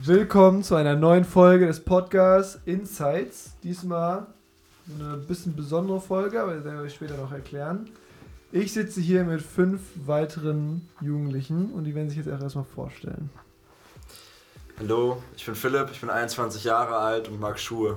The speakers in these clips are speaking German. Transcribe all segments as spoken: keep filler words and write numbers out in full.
Willkommen zu einer neuen Folge des Podcasts Insights. Diesmal eine bisschen besondere Folge, aber das werde ich euch später noch erklären. Ich sitze hier mit fünf weiteren Jugendlichen und die werden sich jetzt erstmal vorstellen. Hallo, ich bin Philipp, ich bin einundzwanzig Jahre alt und mag Schuhe.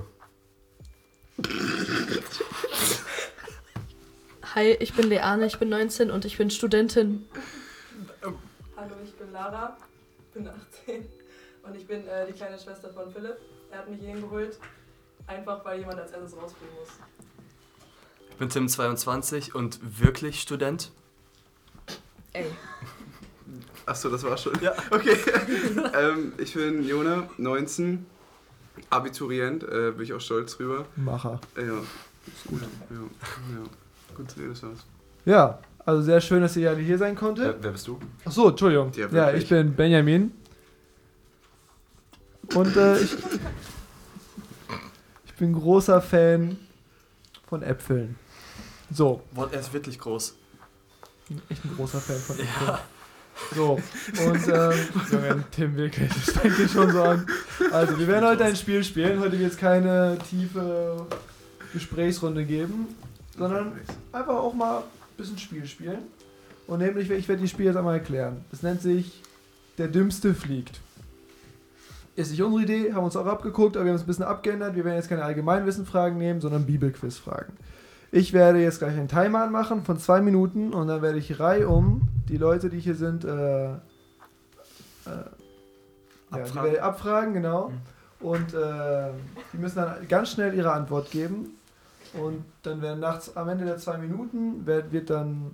Hi, ich bin Leane, ich bin neunzehn und ich bin Studentin. Hallo, ich bin Lara, bin achtzehn und ich bin äh, die kleine Schwester von Philipp. Er hat mich hierhin geholt, einfach weil jemand als erstes rausfliegen muss. Ich bin Tim, zweiundzwanzig und wirklich Student. Ey. Achso, das war schon? Ja. Okay. ähm, ich bin Jona, neunzehn, Abiturient, äh, bin ich auch stolz drüber. Macher. Äh, ja, ist gut. Ja, ja. Gut, nee, das war's. Ja, also sehr schön, dass ihr alle hier sein konntet. Wer, wer bist du? Achso, Entschuldigung. Ja, Ja, wirklich. ich bin Benjamin. Und äh, ich, ich bin großer Fan von Äpfeln. So, Boah, er ist wirklich groß. echt ein großer Fan von Äpfeln. Ja. So, und ähm, Junge, Tim, wirklich, das fängt dir schon so an. Also, wir werden heute ein Spiel spielen. Heute wird es keine tiefe Gesprächsrunde geben, sondern einfach auch mal ein bisschen Spiel spielen. Und nämlich, ich werde die Spiel jetzt einmal erklären. Das nennt sich Der Dümmste fliegt. Ist nicht unsere Idee, haben uns auch abgeguckt, aber wir haben es ein bisschen abgeändert. Wir werden jetzt keine Allgemeinwissenfragen nehmen, sondern Bibelquizfragen. Ich werde jetzt gleich einen Timer anmachen von zwei Minuten und dann werde ich reihum die Leute, die hier sind, äh, äh, ja, die Abfragen. werde ich abfragen, genau. Mhm. Und äh, die müssen dann ganz schnell ihre Antwort geben. Und dann werden nachts am Ende der zwei Minuten wird, wird dann.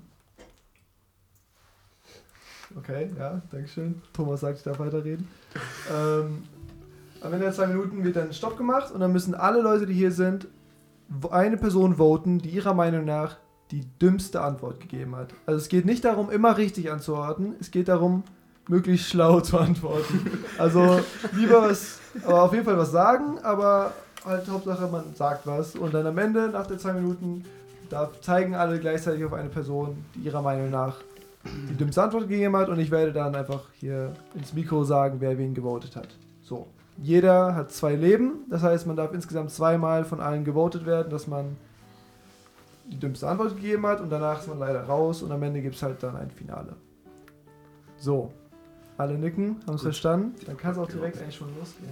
Okay, ja, dankeschön. Thomas sagt, ich darf weiterreden. ähm, am Ende der zwei Minuten wird dann Stopp gemacht und dann müssen alle Leute, die hier sind, eine Person voten, die ihrer Meinung nach die dümmste Antwort gegeben hat. Also es geht nicht darum, immer richtig anzuordnen, es geht darum, möglichst schlau zu antworten. Also lieber was, aber auf jeden Fall was sagen, aber halt Hauptsache man sagt was und dann am Ende, nach der zwei Minuten, da zeigen alle gleichzeitig auf eine Person, die ihrer Meinung nach die dümmste Antwort gegeben hat und ich werde dann einfach hier ins Mikro sagen, wer wen gewotet hat. So. Jeder hat zwei Leben, das heißt, man darf insgesamt zweimal von allen gewotet werden, dass man die dümmste Antwort gegeben hat und danach ist man leider raus und am Ende gibt es halt dann ein Finale. So, alle nicken, haben es verstanden? Dann kann es auch direkt eigentlich schon losgehen.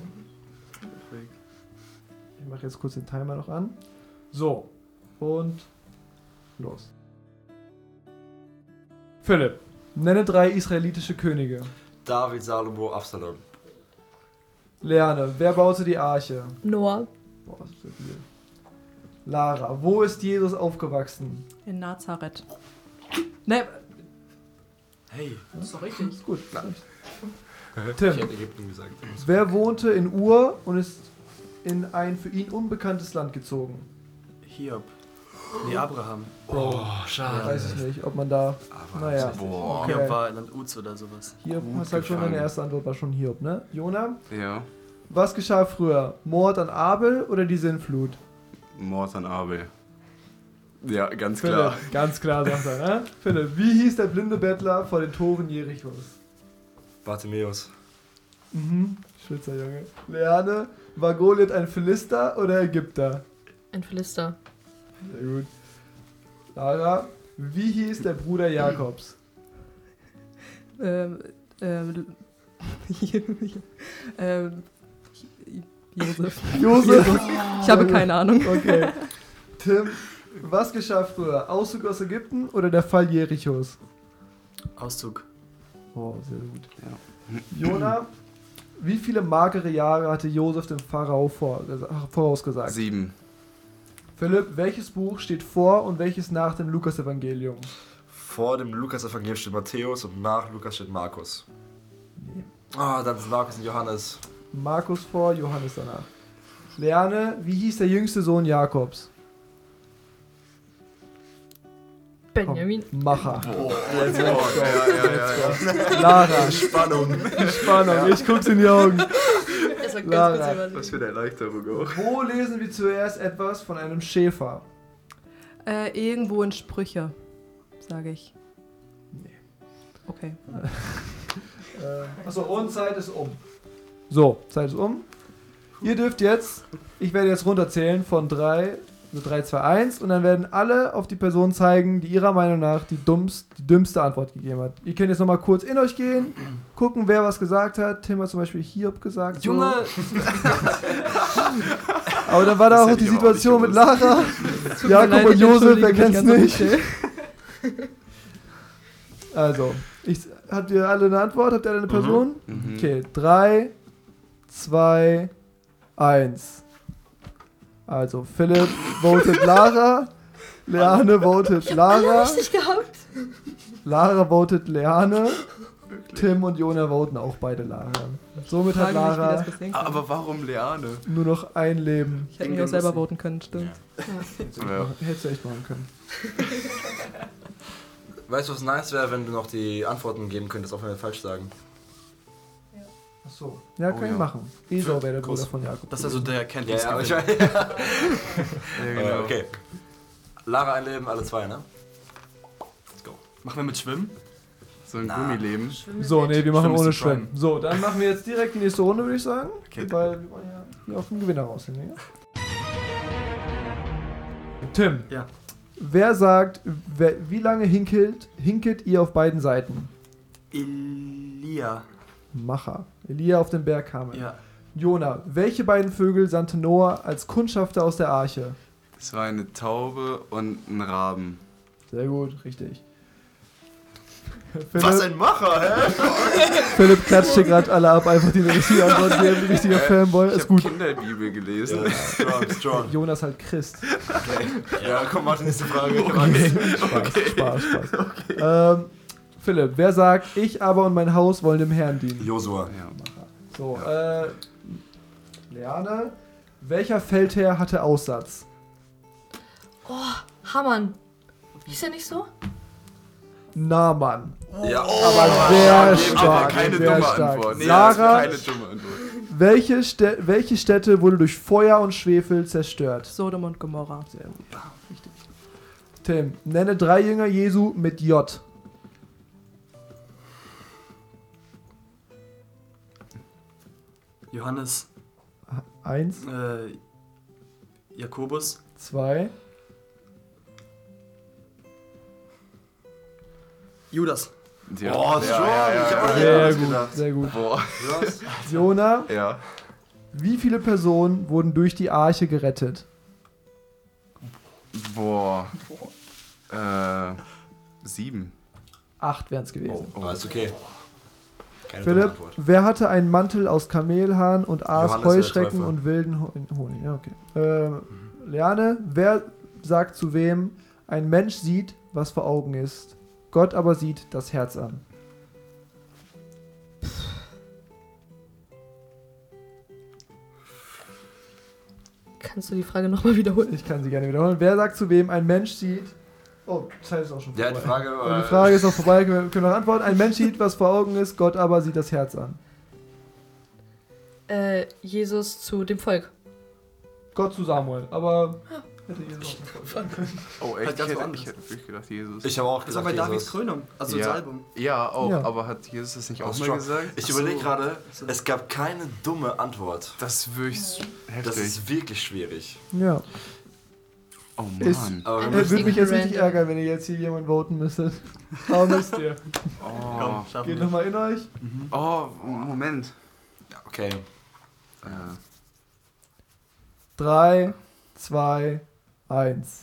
Ich mache jetzt kurz den Timer noch an. So, und los. Philipp, nenne drei israelitische Könige. David, Salomo, Absalom. Leane, wer baute die Arche? Noah. Boah, das ist so viel. Lara, wo ist Jesus aufgewachsen? In Nazareth. Ne, Hey. das ist doch richtig. Ist gut. Ich Tim, hätte Ägypten gesagt. wer wohnte in Ur und ist in ein für ihn unbekanntes Land gezogen? Hiob. Nee, Abraham. Bro, schade. weiß ich nicht, ob man da... Aber Naja. Boah. Okay. Hiob war in Land Uz oder sowas. Hiob, Gut hast halt schon gefangen. deine erste Antwort, war schon Hiob, ne? Jona, Ja, was geschah früher? Mord an Abel oder die Sintflut? Mord an Abel. Ja, ganz Philipp, klar. ganz klar, sagt er, ne? Philipp, wie hieß der blinde Bettler vor den Toren Jerichos? Bartimäus. Mhm, Schwitzer Junge. Leane, war Goliath ein Philister oder Ägypter? Ein Philister. Sehr gut. Lara, wie hieß der Bruder Jakobs? Ähm, ähm, ähm, Josef. Josef. Ich habe keine Ahnung. Okay. Tim, was geschah früher? Auszug aus Ägypten oder der Fall Jerichos? Auszug. Oh, sehr gut. Ja. Jona, wie viele magere Jahre hatte Josef dem Pharao vor, vorausgesagt? Sieben. Philipp, welches Buch steht vor und welches nach dem Lukas-Evangelium? Vor dem Lukas-Evangelium steht Matthäus und nach Lukas steht Markus. Nee. Ah, dann sind Markus und Johannes. Markus vor, Johannes danach. Leane, wie hieß der jüngste Sohn Jakobs? Benjamin. Komm, Macher. Boah, Let's go. Ja, ja, ja, ja. Lara, Spannung. Spannung, ich guck's in die Augen. Es war Lara. ganz kurz überlegen. Was für eine Erleichterung auch. Wo lesen wir zuerst etwas von einem Schäfer? Äh, irgendwo in Sprüche, sage ich. Nee. Okay. Äh, achso, und Zeit ist um. So, Zeit ist um. Ihr dürft jetzt, ich werde jetzt runterzählen von drei, also drei, zwei, eins und dann werden alle auf die Person zeigen, die ihrer Meinung nach die, dummst, die dümmste Antwort gegeben hat. Ihr könnt jetzt nochmal kurz in euch gehen, gucken, wer was gesagt hat. Tim hat zum Beispiel Hiob gesagt. Junge! So. Aber dann war da Das auch die hätte ich aber auch Situation nicht mit Lara, Jakob und Josef, wer kennt's nicht? Also, ich, habt ihr alle eine Antwort? Habt ihr alle eine Person? Mhm. Okay, drei, zwei, eins. Also, Philipp votet Lara, Leane votet Lara, Richtig gehabt. Lara votet Leane, Tim und Jona voten auch beide Lara. Somit hat Frage mich, wie Lara das bisher kam. Aber warum Leane? nur noch ein Leben. Ich hätte mich auch selber voten können, stimmt. Ja. Hättest du echt machen können. Weißt du, was nice wäre, wenn du noch die Antworten geben könntest, auch wenn wir falsch sagen? Achso. Ja, kann Oh ich ja. machen. Esau wäre der Bruder Groß. von Jakob. Das ist also der Ja, Erkenntnisgewinn. ja, ich weiß. Ja, genau. Okay. Lara ein Leben, alle zwei, ne? Let's go. Machen wir mit Schwimmen? So ein Na. Gummileben. So, nee, wir machen Schwimmen ist ohne zu prime. Schwimmen. So, dann machen wir jetzt direkt die nächste Runde, würde ich sagen. Okay. Weil wir wollen ja hier auf den Gewinner raus hin, ja? Tim. Ja. Wer sagt, wer, wie lange hinkelt, hinkelt ihr auf beiden Seiten? Elia. Macher. Elia auf den Berg kam. Ja. Jona, welche beiden Vögel sandte Noah als Kundschafter aus der Arche? Das war eine Taube und ein Raben. Sehr gut, richtig. Was Philipp, ein Macher, hä? Philipp klatscht hier gerade alle ab, einfach die eine richtige Antwort geben, richtiger Fanboy. Ich Ist habe gut. Kinderbibel gelesen. Ja, strong, strong. Jonas halt Christ. Ja, komm, mach die nächste Frage. Spaß, Spaß, Spaß. Ähm, Philipp, wer sagt, ich aber und mein Haus wollen dem Herrn dienen? Josua. Ja. So, äh, Leane, welcher Feldherr hatte Aussatz? Oh, Hamann. Ist ja nicht so? Naaman. Ja, Aber sehr Aber stark. keine sehr dumme stark. Antwort. Nee, Sarah, keine dumme Antwort. welche, Stä welche Städte wurde durch Feuer und Schwefel zerstört? Sodom und Gomorra. Sehr gut. Richtig. Tim, nenne drei Jünger Jesu mit J. Johannes. Eins, Äh, Jakobus. zwei, Judas. Ja. Oh, strong. Ja, ja, Ich hab auch ja, nicht ja. sehr anders gut, gedacht. sehr gut. Boah. Was? Jona, Ja. wie viele Personen wurden durch die Arche gerettet? Boah. Äh. Sieben. Acht wären es gewesen. Oh, ist okay. Keine dumme Philipp, Antwort. wer hatte einen Mantel aus Kamelhahn und aß Johannes der Heuschrecken Täufer. und wilden Ho- Honig? Ja, okay. Ähm, Leane, wer sagt zu wem, ein Mensch sieht, was vor Augen ist, Gott aber sieht das Herz an? Kannst du die Frage nochmal wiederholen? Ich kann sie gerne wiederholen. Wer sagt zu wem, ein Mensch sieht... Oh, Zeit ist auch schon Ja, vorbei. die Frage Ja, war. die Frage ist auch vorbei, wir können noch antworten. Ein Mensch sieht, was vor Augen ist, Gott aber sieht das Herz an. Äh, Jesus zu dem Volk. Gott zu Samuel, aber... Hätte Jesus auch nicht vorstellen können. Oh, echt? Halt Ich ganz hätte, woanders. ich hätte wirklich gedacht, Jesus. Ich habe auch Das war gesagt, bei Davids Jesus. Krönung. Also Ja. Salbung. Ja, auch. Ja. Aber hat Jesus das nicht Oh, auch mal strong. gesagt? Ich Ach so. überlege gerade, So. es gab keine dumme Antwort. Das ist wirklich heftig. Das ist wirklich schwierig. Ja. oh ist- Mann. Aber wir Ein Er müssen, würde mich jetzt richtig Random. ärgern, wenn ihr jetzt hier jemand voten müsstet. Aber müsst ihr. Oh. Komm, schaffen Geht wir. nochmal in euch. Oh, Moment. okay. Äh, drei, zwei, eins.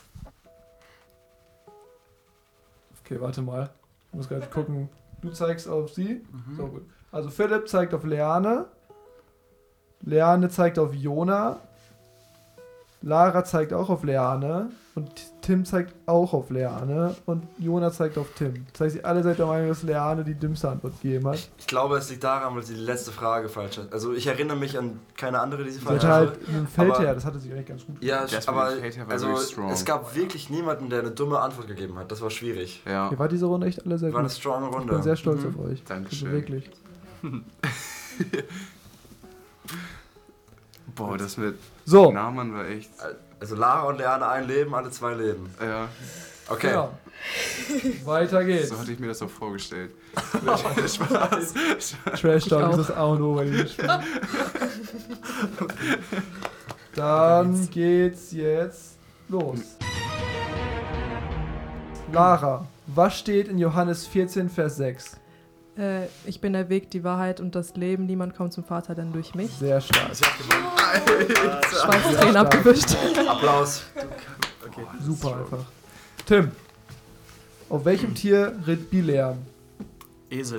Okay, warte mal. Ich muss gerade gucken. Du zeigst auf sie. Mhm. So gut. Also Philipp zeigt auf Leane. Leane zeigt auf Jona. Lara zeigt auch auf Leane. Und Tim zeigt auch auf Leane. Und Jona zeigt auf Tim. Das heißt, ihr alle seid der Meinung, dass Leane die dümmste Antwort gegeben hat. Ich glaube, es liegt daran, weil sie die letzte Frage falsch hat. Also ich erinnere mich an keine andere, die sie Sie falsch hatte hatte. halt einen Feldherr, aber- das hatte sie eigentlich ganz gut. Ja, Das aber mit dem Hater war also, wirklich strong. es gab wirklich niemanden, der eine dumme Antwort gegeben hat. Das war schwierig. ja. Ihr wart diese Runde echt alle sehr War eine gut. strong Ich bin Runde. sehr stolz Mhm. auf euch. Dankeschön. Also wirklich. Boah, das mit So, Naaman war echt. Also Lara und Leane ein Leben, alle zwei Leben. Ja. Okay. Genau. Weiter geht's. So hatte ich mir das auch vorgestellt. Spaß. Trash Talk Ich ist das A und O bei diesem Spiel. Dann geht's jetzt los. Lara, was steht in Johannes vierzehn, Vers sechs? Äh, ich bin der Weg, die Wahrheit und das Leben. Niemand kommt zum Vater, denn durch mich. Sehr stark. Schweißtränen stark. abgewischt. Applaus. Okay. Super einfach. Tim, auf welchem Tier ritt Bileam? Esel.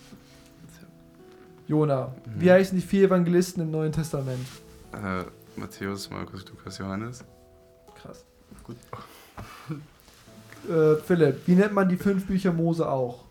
Jona, wie heißen die vier Evangelisten im Neuen Testament? Äh, Matthäus, Markus, Lukas, Johannes. Krass. Gut. Äh, Philipp, wie nennt man die fünf Bücher Mose auch?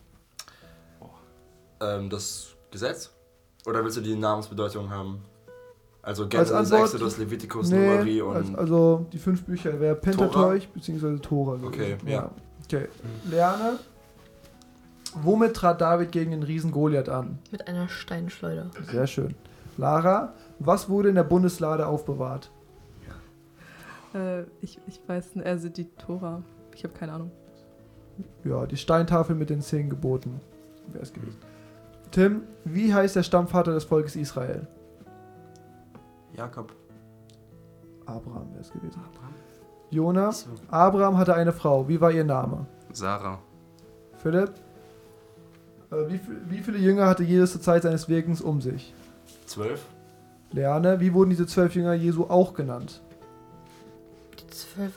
Ähm, das Gesetz? Oder willst du die Namensbedeutung haben? Also Als Genesis, Antwort- Exodus, Leviticus, Nee, Numeri und... als, also die fünf Bücher wäre Pentateuch bzw. Tora gewesen. Okay, ja. Okay, Lerne. Womit trat David gegen den Riesen Goliath an? Mit einer Steinschleuder. Sehr schön. Lara, was wurde in der Bundeslade aufbewahrt? Äh, ich, ich weiß nicht, also die Tora. Ich habe keine Ahnung. Ja, die Steintafel mit den zehn Geboten wäre es gewesen. Tim, wie heißt der Stammvater des Volkes Israel? Jakob. Abraham wäre es gewesen. Jona, So. Abraham hatte eine Frau. Wie war ihr Name? Sarah. Philipp, äh, wie, viel- wie viele Jünger hatte Jesus zur Zeit seines Wirkens um sich? Zwölf? Leane, wie wurden diese zwölf Jünger Jesu auch genannt? Die zwölf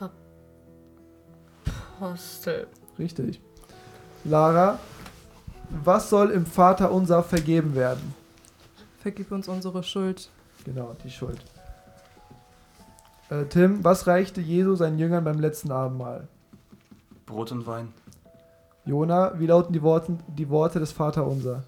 Apostel. Richtig. Lara, was soll im Vater unser vergeben werden? Vergib uns unsere Schuld. Genau, die Schuld. Äh, Tim, was reichte Jesu seinen Jüngern beim letzten Abendmahl? Brot und Wein. Jona, wie lauten die Worte, die Worte des Vater unser?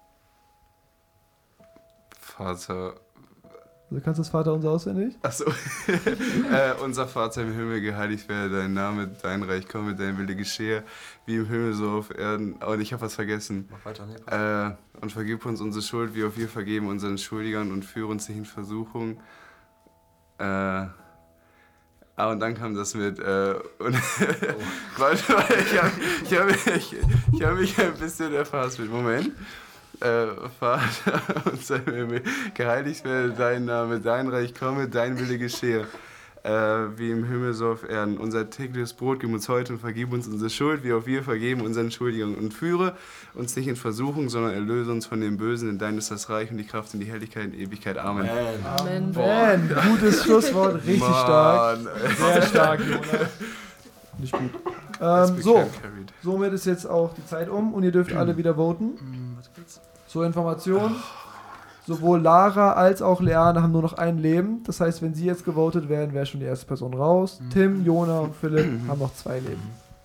Vater. Also kannst du das Vater unser auswendig? Achso. äh, unser Vater im Himmel, geheiligt werde dein Name, dein Reich komme, dein Wille geschehe, wie im Himmel so auf Erden. Oh, und ich habe was vergessen. Mach weiter, nee. Äh, und vergib uns unsere Schuld, wie auch wir vergeben unseren Schuldigern und führe uns nicht in Versuchung. Äh, ah, und dann kam das mit, äh, und warte mal, ich habe ich hab, mich- ich hab mich ein bisschen erfasst mit, Moment. Äh, Vater, unser Himmel, geheiligt werde dein Name, dein Reich komme, dein Wille geschehe. Äh, wie im Himmel so auf Erden. Unser tägliches Brot gib uns heute und vergib uns unsere Schuld, wie auch wir vergeben unseren Schuldigern. Und führe uns nicht in Versuchung, sondern erlöse uns von dem Bösen, denn dein ist das Reich und die Kraft und die Herrlichkeit in Ewigkeit. Amen. Man. Amen. Man, gutes Schlusswort, richtig stark. Mann. Sehr stark, Jona. Nicht gut. Let's Ähm, be so, carried. somit ist jetzt auch die Zeit um und ihr dürft alle wieder voten. Hm, warte kurz. Zur Information, sowohl Lara als auch Leane haben nur noch ein Leben. Das heißt, wenn sie jetzt gewotet werden, wäre schon die erste Person raus. Tim, Jona und Philipp haben noch zwei Leben.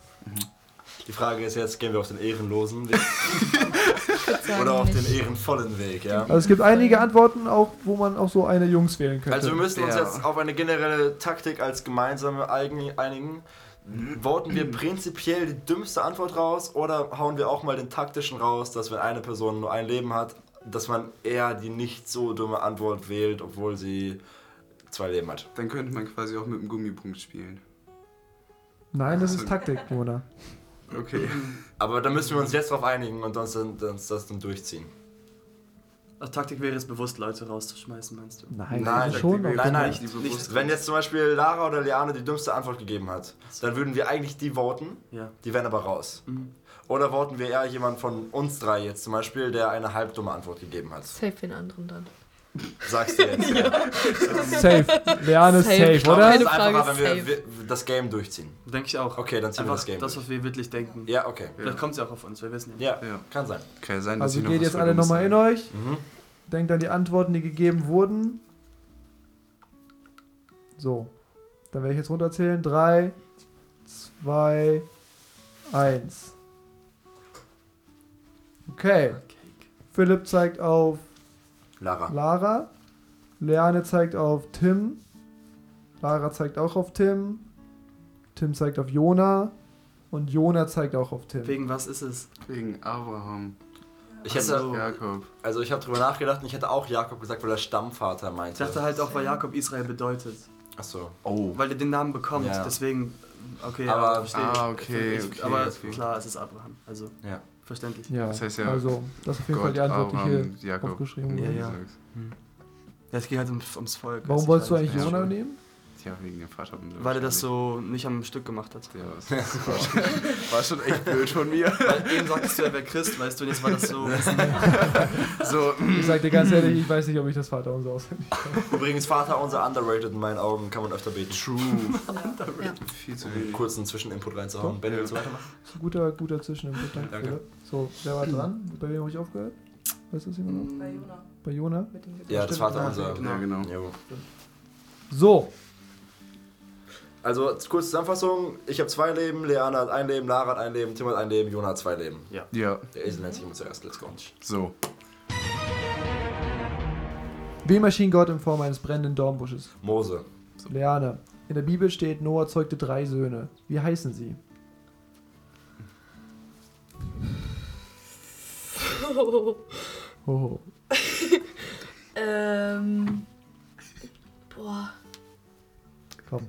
Die Frage ist jetzt, gehen wir auf den ehrenlosen Weg Ich würd sagen, oder auf nicht. den ehrenvollen Weg, ja? Also es gibt einige Antworten auch, wo man auch so eine Jungs wählen könnte. Also wir müssen uns Ja. jetzt auf eine generelle Taktik als gemeinsame eigen- einigen. Voten wir prinzipiell die dümmste Antwort raus oder hauen wir auch mal den taktischen raus, dass wenn eine Person nur ein Leben hat, dass man eher die nicht so dumme Antwort wählt, obwohl sie zwei Leben hat. Dann könnte man quasi auch mit einem Gummipunkt spielen. Nein, das ist Taktik, Jona. Okay. Aber da müssen wir uns jetzt drauf einigen und uns, dann, uns das dann durchziehen. Also Taktik wäre es bewusst, Leute rauszuschmeißen, meinst du? Nein, Nein, also schon. Taktik noch. Nein, nein, Die nicht- bewusst- Wenn jetzt zum Beispiel Lara oder Leane die dümmste Antwort gegeben hat, dann würden wir eigentlich die voten, Ja. die wären aber raus. Mhm. Oder voten wir eher jemanden von uns drei jetzt zum Beispiel, der eine halbdumme Antwort gegeben hat. Safe den anderen dann. Sagst du jetzt. ja. Safe. Leane ist Safe. safe, Ich glaube, oder? es ist Keine einfacher, Frage, wenn wir, safe. wir das Game durchziehen. Denke ich auch. Okay, dann ziehen wir Einfach das Game das, durch. was wir wirklich denken. Ja, okay. Vielleicht kommt es ja auch auf uns, wir wissen nicht. Ja, Ja. kann sein. Kann ja sein, dass Also ich noch geht was jetzt alle vergessen nochmal in habe. euch. Mhm. Denkt an die Antworten, die gegeben wurden. So. Dann werde ich jetzt runterzählen. drei, zwei, eins. Okay. Philipp zeigt auf Lara. Lara. Leane zeigt auf Tim. Lara zeigt auch auf Tim. Tim zeigt auf Jona. Und Jona zeigt auch auf Tim. Wegen was ist es? Wegen Abraham. Ich hätte, Ach so. Jakob. also ich habe drüber nachgedacht und ich hätte auch Jakob gesagt, weil er Stammvater Ich meinte. dachte halt auch, weil Jakob Israel bedeutet. Achso. Oh. Weil er den Namen bekommt. Ja. Deswegen Okay, Aber- ja, verstehe. Ah, okay, Ich, okay, aber okay. klar, es ist Abraham. Also, Ja. verständlich. Ja, Das heißt ja, also, das ist auf jeden Fall Gott, die Antwort, die Abraham, hier Jakob. aufgeschrieben Ja, wurde. ja. Ja, es geht halt ums, ums Volk. Warum weißt wolltest du ich eigentlich weiß Jona nicht. nehmen? Ja, wegen dem Vater. Weil er das so nicht am Stück gemacht hat. Ja, das war, schon, war schon echt blöd von mir. Weil eben sagtest du, er wäre Christ, weißt du, und jetzt war das so. So, Ich sag dir ganz ehrlich, ich weiß nicht, ob ich das Vater unser auswendig kann. Übrigens, Vater unser underrated in meinen Augen, kann man öfter beten. true. Ja. Viel zu Um einen wenig. kurzen Zwischeninput reinzuhauen. Ben, willst du weitermachen? Das ist ein guter, guter Zwischeninput, danke. Danke. Philipp. So, wer war dran? Bei wem habe ich aufgehört? Weißt du das jemand noch? Bei Jona. Bei Jona? Mit dem Ja, das Vater Ah, unser. genau. Ja, genau. Jo. So, Also, kurze Zusammenfassung. Ich habe zwei Leben, Leana hat ein Leben, Lara hat ein Leben, Tim hat ein Leben, Jona hat zwei Leben. Ja, Der Esel nennt sich immer zuerst. Let's go. so. wem erschien Gott in Form eines brennenden Dornbusches? Mose. Leane. In der Bibel steht, Noah zeugte drei Söhne. Wie heißen sie? Hoho. ähm. Boah. Komm.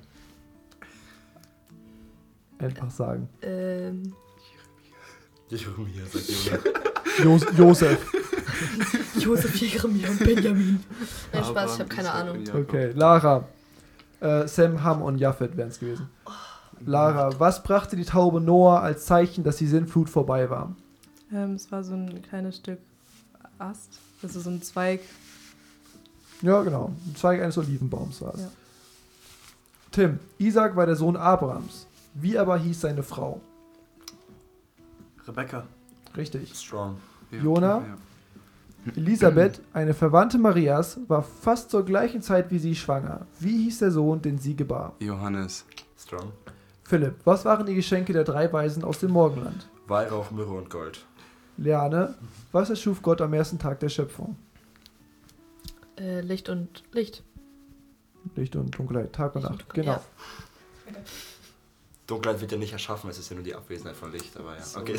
Einfach sagen. Ähm. Jeremia, sagt Jona. Jos Josef. Josef, Jeremia und Benjamin. Nein, Spaß, ich Abraham, habe keine Isaac Ahnung. und Jakob. Okay, Lara. Äh, Sem, Ham und Japhet wären es gewesen. Lara, was brachte die Taube Noah als Zeichen, dass die Sintflut vorbei war? Ähm, es war so ein kleines Stück Ast, also so ein Zweig. Ja, genau. Ein Zweig eines Olivenbaums war es. Ja. Tim, Isaac war der Sohn Abrahams. Wie aber hieß seine Frau? Rebecca. Richtig. Strong. Ja, Jona? ja. Elisabeth, eine Verwandte Marias, war fast zur gleichen Zeit wie sie schwanger. Wie hieß der Sohn, den sie gebar? Johannes. Strong. Philipp, was waren die Geschenke der drei Weisen aus dem Morgenland? Weihrauch, Myrrhe und Gold. Leane, was erschuf Gott am ersten Tag der Schöpfung? Äh, Licht und Licht. Licht und Dunkelheit, Tag und Licht und Nacht. Dunkel- Genau. ja. Dunkelheit wird ja nicht erschaffen, es ist ja nur die Abwesenheit von Licht, aber ja. Okay,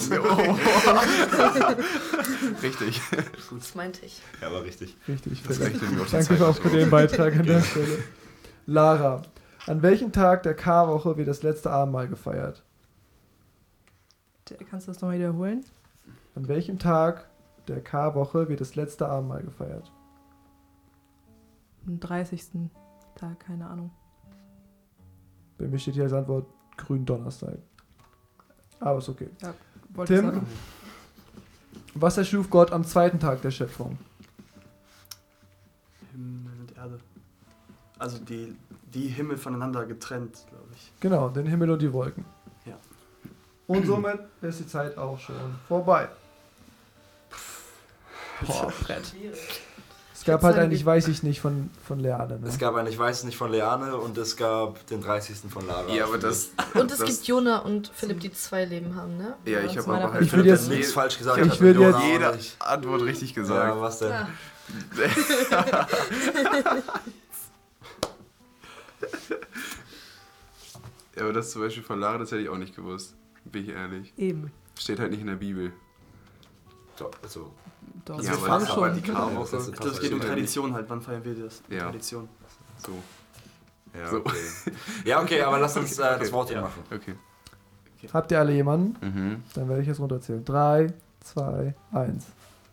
Richtig. Das meinte ich. ja, war richtig. Richtig, Das Philipp. rechnen wir auf die Danke Zeit auch so. für den Beitrag an der Stelle. Lara, an welchem Tag der Karwoche wird das letzte Abendmahl gefeiert? Der- Kannst du das nochmal wiederholen? An welchem Tag der Karwoche wird das letzte Abendmahl gefeiert? Am dreißigsten Tag, keine Ahnung. Bei mir steht hier als Antwort Gründonnerstag. Aber ist okay. Wollte ich Tim? sagen. Was erschuf Gott am zweiten Tag der Schöpfung? Himmel und Erde. Also die, die Himmel voneinander getrennt, glaube ich. Genau, den Himmel und die Wolken. Ja. Und somit ist die Zeit auch schon vorbei. Boah, Brett. Es gab halt sagen, eigentlich, die- weiß ich nicht, von, von Leane. Ne? Es gab einen, ich weiß es nicht, von Leane und es gab den dreißigsten von Lara. Ja, aber das. Und es das, gibt Jona und Philipp, die zwei Leben haben, ne? Ja, ich zu habe meiner aber halt. Ich will Ich jetzt- habe nichts falsch gesagt. ich hab will Jona jetzt- auch Jede nicht. Antwort richtig Ja, gesagt. was denn? Ah, Ja, aber das zum Beispiel von Lara, das hätte ich auch nicht gewusst. Bin ich ehrlich. Eben. Steht halt nicht in der Bibel. Doch, also, Doch, das Ja, ist aber fast das- aber schon. die Karwoche. Ich glaube, es geht um Tradition halt. Wann feiern wir das? Ja. Tradition. So. Ja, So. okay. Ja, okay, aber lass uns äh, das Okay. Wort Ja. machen. Okay. Habt ihr alle jemanden? Mhm. Dann werde ich jetzt runterzählen. Drei, zwei, eins.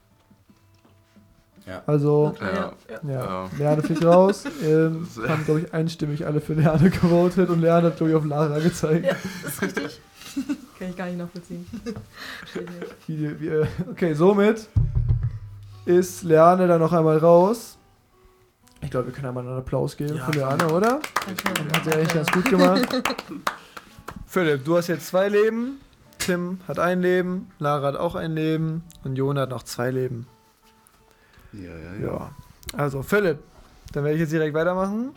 Ja. Also, okay, Ja. ja. ja, Ja. Leane fliegt raus. Ähm, haben, glaube ich, einstimmig alle für Leane gewotet und Leane hat, glaube ich, auf Lara gezeigt. Ja, das ist richtig. kann ich gar nicht nachvollziehen. Verstehe ich nicht. Wie, die- wie, äh, okay, somit ist Leane dann noch einmal raus. Ich glaube, wir können einmal einen Applaus geben Ja. für Leane, oder? Danke. Hat sie eigentlich ganz gut gemacht. Philipp, du hast jetzt zwei Leben. Tim hat ein Leben. Lara hat auch ein Leben. Und Jona hat noch zwei Leben. Ja, ja, ja. Ja. Also, Philipp, dann werde ich jetzt direkt weitermachen.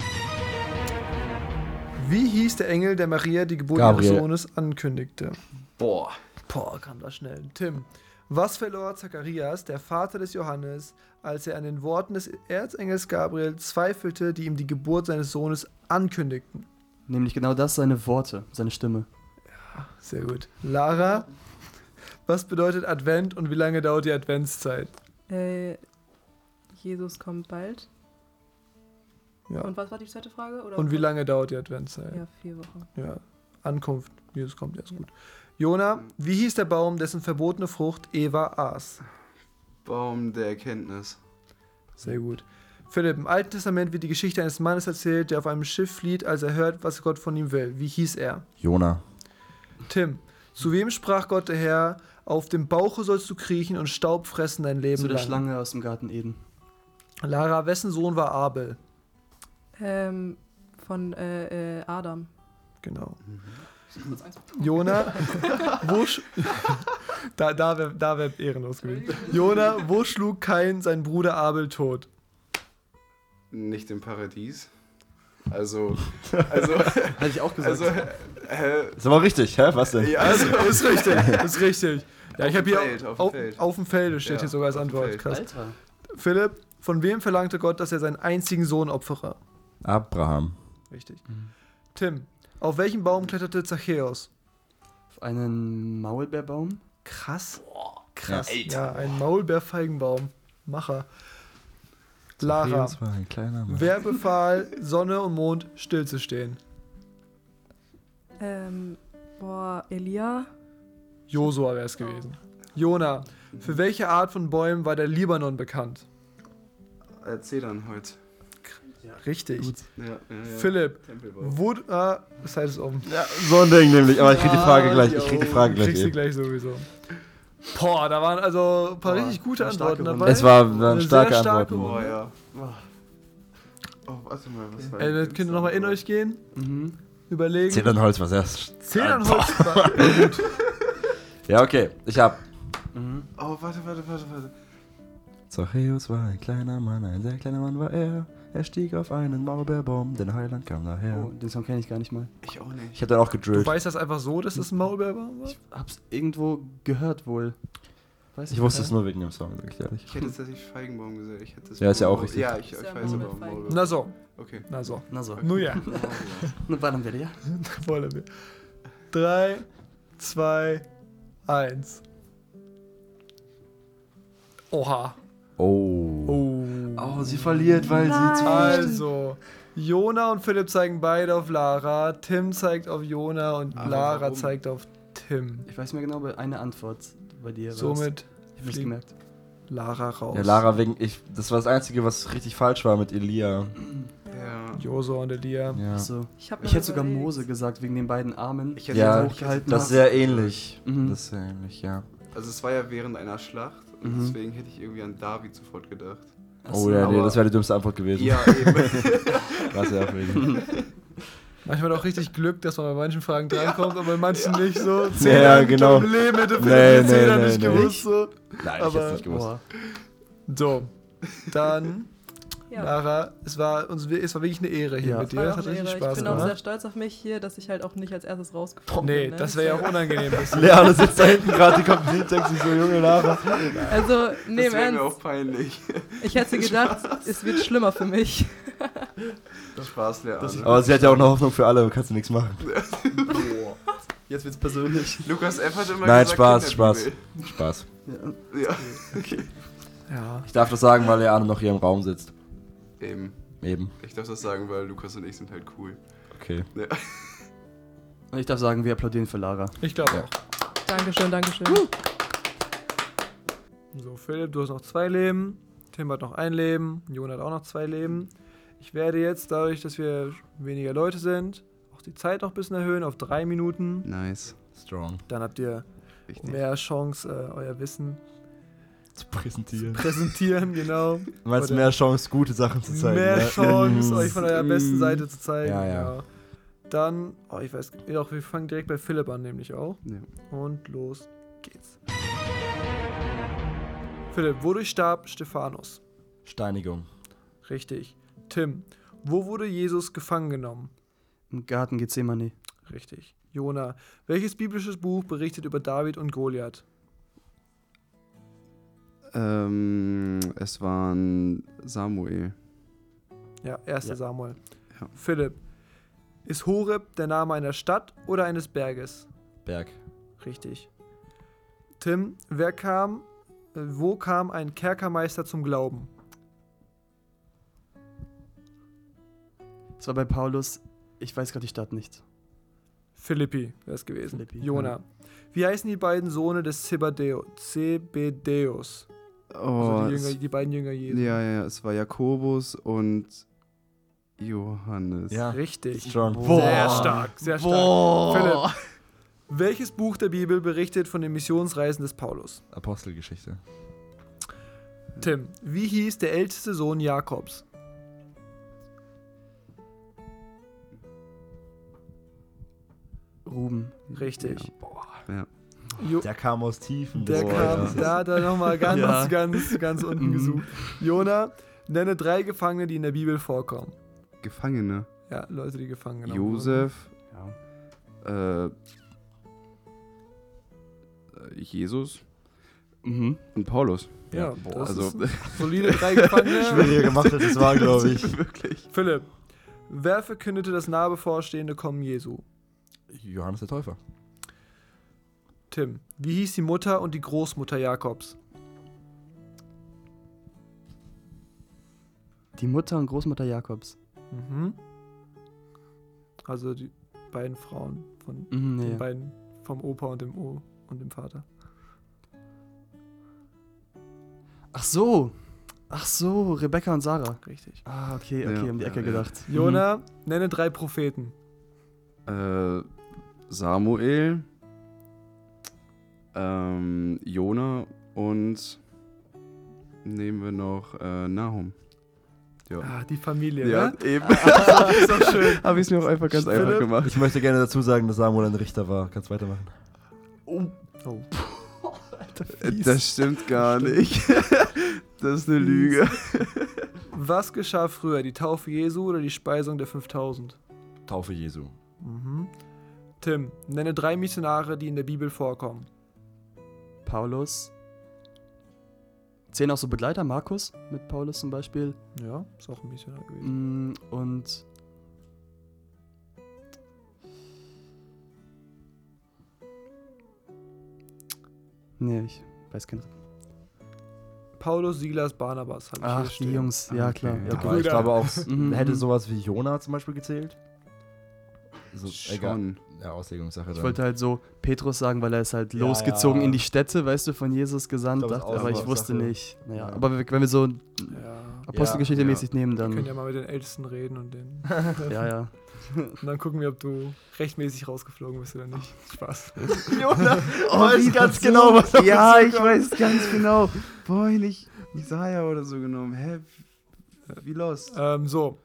Wie hieß der Engel, der Maria die Geburt Gabriel. ihres Sohnes ankündigte? Boah. Boah, kam das schnell. Tim, was verlor Zacharias, der Vater des Johannes, als er an den Worten des Erzengels Gabriel zweifelte, die ihm die Geburt seines Sohnes ankündigten? Nämlich genau das, seine Worte, seine Stimme. Sehr gut. Lara, was bedeutet Advent und wie lange dauert die Adventszeit? Äh, Jesus kommt bald. Ja. Und was war die zweite Frage? Oder Und wie lange dauert die Adventszeit? Ja, vier Wochen. Ja. Ankunft. Jesus kommt, ja, ist gut. Jona, wie hieß der Baum, dessen verbotene Frucht Eva aß? Baum der Erkenntnis. Sehr gut. Philipp, im Alten Testament wird die Geschichte eines Mannes erzählt, der auf einem Schiff flieht, als er hört, was Gott von ihm will. Wie hieß er? Jona. Tim, zu wem sprach Gott der Herr, auf dem Bauche sollst du kriechen und Staub fressen dein Leben Zu der lang? Schlange aus dem Garten Eden. Lara, wessen Sohn war Abel? Ähm, von äh, äh, Adam. Genau. Jona, wo sch- da, da wäre da wär ehrenlos gewesen. Jona, wo schlug Kain seinen Bruder Abel tot? Nicht im Paradies. Also, also, Hatte ich auch gesagt. also, äh, Ist aber richtig, hä? Was denn? ja, Also, also, ist richtig, ist richtig. Ja, ich Auf habe dem hier Feld, auf, auf dem auf, Feld. auf dem Feld steht Ja, hier sogar als auf dem Antwort. Feld. Krass. Alter. Philipp, von wem verlangte Gott, dass er seinen einzigen Sohn opfere? Abraham. Richtig. Mhm. Tim, auf welchen Baum kletterte Zachäus? Auf einen Maulbeerbaum. Krass. Krass. Ja, ein Maulbeerfeigenbaum. Macher. Lara, Das war ein kleiner Mann. wer befahl, Sonne und Mond stillzustehen? Ähm, boah, Elia. Josua wäre es gewesen. Jona, für welche Art von Bäumen war der Libanon bekannt? äh, Zedernholz. Richtig. Ja, ja, ja. Philipp, Tempelbaum. wo... Ah, das heißt es um. Ja, so ein Ding nämlich, aber ich krieg die Frage Ah, gleich. jo. Ich krieg die Frage gleich. Kriegst du eben. gleich sowieso. Boah, da waren also ein paar Boah, richtig gute war starke Antworten Runde. dabei. Es war, waren Eine starke sehr starke Antworten. Boah, Runde. ja. Oh, warte mal, was war Ey, das? das könnt ihr nochmal in euch gehen, Mhm. überlegen. Zedernholz war sehr. Zedernholz war gut. Ja, okay. Ich hab. Mhm. Oh, warte, warte, warte, warte. Zachäus war ein kleiner Mann, ein sehr kleiner Mann war er. Er stieg auf einen Maulbeerbaum, denn Heiland kam daher. Oh, den Song kenne ich gar nicht mal. Ich auch nicht. Ich hab dann auch Du gedrillt. weißt das einfach so, dass das ein Maulbeerbaum war? Ich hab's irgendwo gehört wohl. Weiß Ich wusste es nur wegen dem Song, sag ich ehrlich. Ich hätte tatsächlich Feigenbaum gesagt. Ich hätte das Ja, ist ja auch Maul- richtig. Ja, ich, ich Ist ja weiß aber Maulbeer, Maulbeer. Na so, Okay. na so. Na so. Nun ja, Na, war dann wieder, ja? wollen wir. Drei, zwei, eins. Oha. Oh. Oh. Oh, sie verliert, weil sie zu Also, Jona und Philipp zeigen beide auf Lara, Tim zeigt auf Jona und Aber Lara warum? zeigt auf Tim. Ich weiß mir genau, aber eine Antwort bei dir war Somit Ich hab's fliegt gemerkt. Lara raus. Ja, Lara, wegen. Ich, das war das Einzige, was richtig falsch war mit Elia. Ja. Josua und Elia. Ja. So. Ich, hab Ich mir hätte sogar überlegt. Mose gesagt, wegen den beiden Armen. Ich hätte Ja, jetzt hochgehalten. Das ist sehr ähnlich. Mhm. Das ist sehr ähnlich, ja. Also es war ja während einer Schlacht und Mhm. deswegen hätte ich irgendwie an David sofort gedacht. Oh ja, nee, aber- das wäre die dümmste Antwort gewesen. Ja, eben. Was ja wegen. Manchmal auch richtig Glück, dass man bei manchen Fragen drankommt, aber bei manchen nicht so. Ja, Zehner, genau. Im Leben hätte Philipp Nee, die Zehner nee, nicht nee, gewusst. So. Nein, Aber- ich hätte nicht gewusst. Boah. so, dann, Ja. Lara, es war, uns, es war wirklich eine Ehre hier Ja. mit dir. War Es auch hat eine richtig Ehre. Spaß Ich bin auch sehr gemacht. stolz auf mich hier, dass ich halt auch nicht als erstes rausgekommen Nee, bin. ne? das wäre ja auch unangenehm. Leane sitzt da hinten gerade, die kommt hin, denkt sich so, junge Lara. Also, nee, das im wäre mir auch Ernst. peinlich. Ich hätte gedacht, es wird schlimmer für mich. Spaß, Leane. Aber sie hat ja auch eine Hoffnung für alle, kannst du nichts machen. Jetzt wird's persönlich. Lukas F. hat immer Nein, gesagt, Spaß, Spaß. Kinderbibel. Spaß. Ja. Ja, Ja. Ich darf das sagen, weil Leane noch hier im Raum sitzt. eben. Eben. Ich darf das sagen, weil Lukas und ich sind halt cool. Okay. Ja. Und ich darf sagen, wir applaudieren für Lara. Ich glaube Ja. auch. Dankeschön, Dankeschön. So, Philipp, du hast noch zwei Leben. Tim hat noch ein Leben. Jon hat auch noch zwei Leben. Ich werde jetzt, dadurch, dass wir weniger Leute sind, auch die Zeit noch ein bisschen erhöhen auf drei Minuten. Nice. Strong. Dann habt ihr Richtig. mehr Chance, äh, euer Wissen Zu präsentieren. präsentieren, genau. Du meinst Oder mehr Chance, gute Sachen zu zeigen. mehr ne? Chance, Mm. euch von eurer besten Seite zu zeigen. Ja, ja. Genau. Dann, oh, ich weiß, ja, wir fangen direkt bei Philipp an, nämlich auch. Ja. Und los geht's. Philipp, wodurch starb Stephanus? Steinigung. Richtig. Tim, wo wurde Jesus gefangen genommen? Im Garten Gethsemane. Richtig. Jona, welches biblisches Buch berichtet über David und Goliath? Ähm, es waren Samuel. Ja, erster Ja. Samuel. Ja. Philipp, ist Horeb der Name einer Stadt oder eines Berges? Berg. Richtig. Tim, wer kam, äh, wo kam ein Kerkermeister zum Glauben? Es war bei Paulus. Ich weiß gerade die Stadt nicht. Philippi wäre es gewesen. Philippi, Jona. Wie heißen die beiden Söhne des Zebedeo- Zebedeus? Oh, Also die, es- Jünger, die beiden Jünger Jesu. ja, ja, es war Jakobus und Johannes. Ja. Richtig. Schon. Sehr stark, sehr stark. Boah. Philipp, welches Buch der Bibel berichtet von den Missionsreisen des Paulus? Apostelgeschichte. Tim, wie hieß der älteste Sohn Jakobs? Ruben. Richtig. Ja. Jo, Der kam aus Tiefen. der Boah, kam, ja. da hat er nochmal ganz, Ja. ganz, ganz unten Mhm. gesucht. Jona, nenne drei Gefangene, die in der Bibel vorkommen. Gefangene. Ja, Leute, die gefangen genommen Josef, Ja. äh, Jesus Mhm. und Paulus. wurden. Ja, boah, das Also, ist solide drei Gefangene. Schwieriger gemacht, als es war, glaube ich. wirklich. Philipp, wer verkündete das nahe bevorstehende Kommen Jesu? Johannes der Täufer. Tim, wie hieß die Mutter und die Großmutter Jakobs? Die Mutter und Großmutter Jakobs. Mhm. Also die beiden Frauen von Mhm, den nee. beiden vom Opa und dem O und dem Vater. Ach so. Ach so, Rebecca und Sarah. Richtig. Ah, okay, okay, Ja, um die Ecke ja, ja. gedacht. Jona, nenne drei Propheten. Äh, Samuel, ähm, Jona und nehmen wir noch äh, Nahum. Ja. Ah, die Familie, Ja, ne? eben. Ist doch schön. Habe ich es mir auch einfach ganz Philipp? einfach gemacht. Ich möchte gerne dazu sagen, dass Samuel ein Richter war. Kannst weitermachen. Oh. Äh, Das stimmt gar nicht. Das ist eine Lüge. Was geschah früher, die Taufe Jesu oder die Speisung der fünftausend? Taufe Jesu. Mhm. Tim, nenne drei Missionare, die in der Bibel vorkommen. Paulus. Zehn auch so Begleiter, Markus mit Paulus zum Beispiel. Ja, ist auch ein Missionar gewesen. Mm, Und nee, ich weiß keinen. Paulus, Silas, Barnabas. Hab ich hier Ach, die stehen. Jungs, ja Okay. klar. Ja, Aber Aber cool. ich glaube auch, Mhm, hätte mhm. sowas wie Jona zum Beispiel gezählt? So, egal. Schon. Ja, Auslegungssache Ich dann. wollte halt so Petrus sagen, weil er ist halt Ja, losgezogen ja. in die Städte, weißt du, von Jesus gesandt, Ich glaub, das dachte, ist aber ich Auslegungssache. wusste nicht. Naja, Ja. aber wenn wir so Ja, Apostelgeschichte Ja, mäßig nehmen, wir können dann ja mal mit den Ältesten reden und den. ja, ja. Und dann gucken wir, ob du rechtmäßig rausgeflogen bist oder nicht. Spaß. Jona Oh, weiß wie ganz das genau, so- was auf Ja, uns ich zukommt. weiß ganz genau. Vorhin nicht Isaiah oder so genommen. Hä? Wie lost? Ähm, so.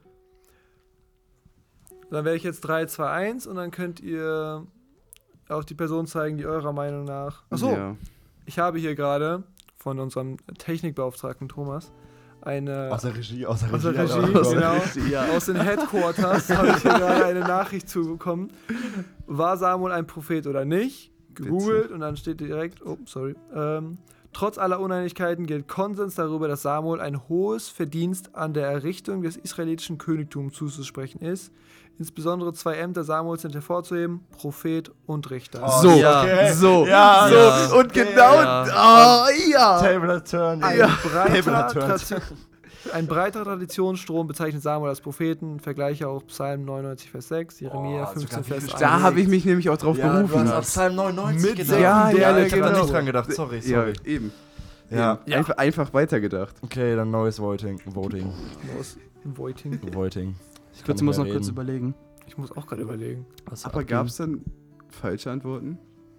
Dann werde ich jetzt drei, zwei, eins und dann könnt ihr auf die Person zeigen, die eurer Meinung nach. Achso, Ja. ich habe hier gerade von unserem Technikbeauftragten Thomas eine. Aus der Regie, aus der Aus der Regie. Regie, Alter. genau. Ja. Aus den Headquarters habe ich hier gerade eine Nachricht zubekommen. War Samuel ein Prophet oder nicht? Gegoogelt und dann steht direkt, oh, sorry. Ähm, trotz aller Uneinigkeiten gilt Konsens darüber, dass Samuel ein hohes Verdienst an der Errichtung des israelitischen Königtums zuzusprechen ist. Insbesondere zwei Ämter Samuels sind hervorzuheben: Prophet und Richter. Oh, So, ja, okay. so. Ja, so. ja. Und genau. Ja. Oh, ja. Table hat turned. Ein, Ja. breiter Table hat turned. Tradi- ein breiter Traditionsstrom bezeichnet Samuel als Propheten. Vergleiche auch Psalm neunundneunzig, Vers sechs, Jeremia Oh, fünfzehn, sogar Vers Bibelstellen. eins. Da habe ich mich nämlich auch drauf Ja, du berufen. hast auf Psalm neunundneunzig Mit gedacht. Ja, ja, ja, ich genau. habe da nicht dran gedacht. Sorry, Ja, sorry. eben. Ja. Eben. Einfach, einfach weitergedacht. Okay, dann neues Voting. Voting. Los, im Voting. Voting. Ich kurz, kann muss nicht noch mehr kurz reden. überlegen. Ich muss auch gerade überlegen. Was Aber abging. gab es dann falsche Antworten?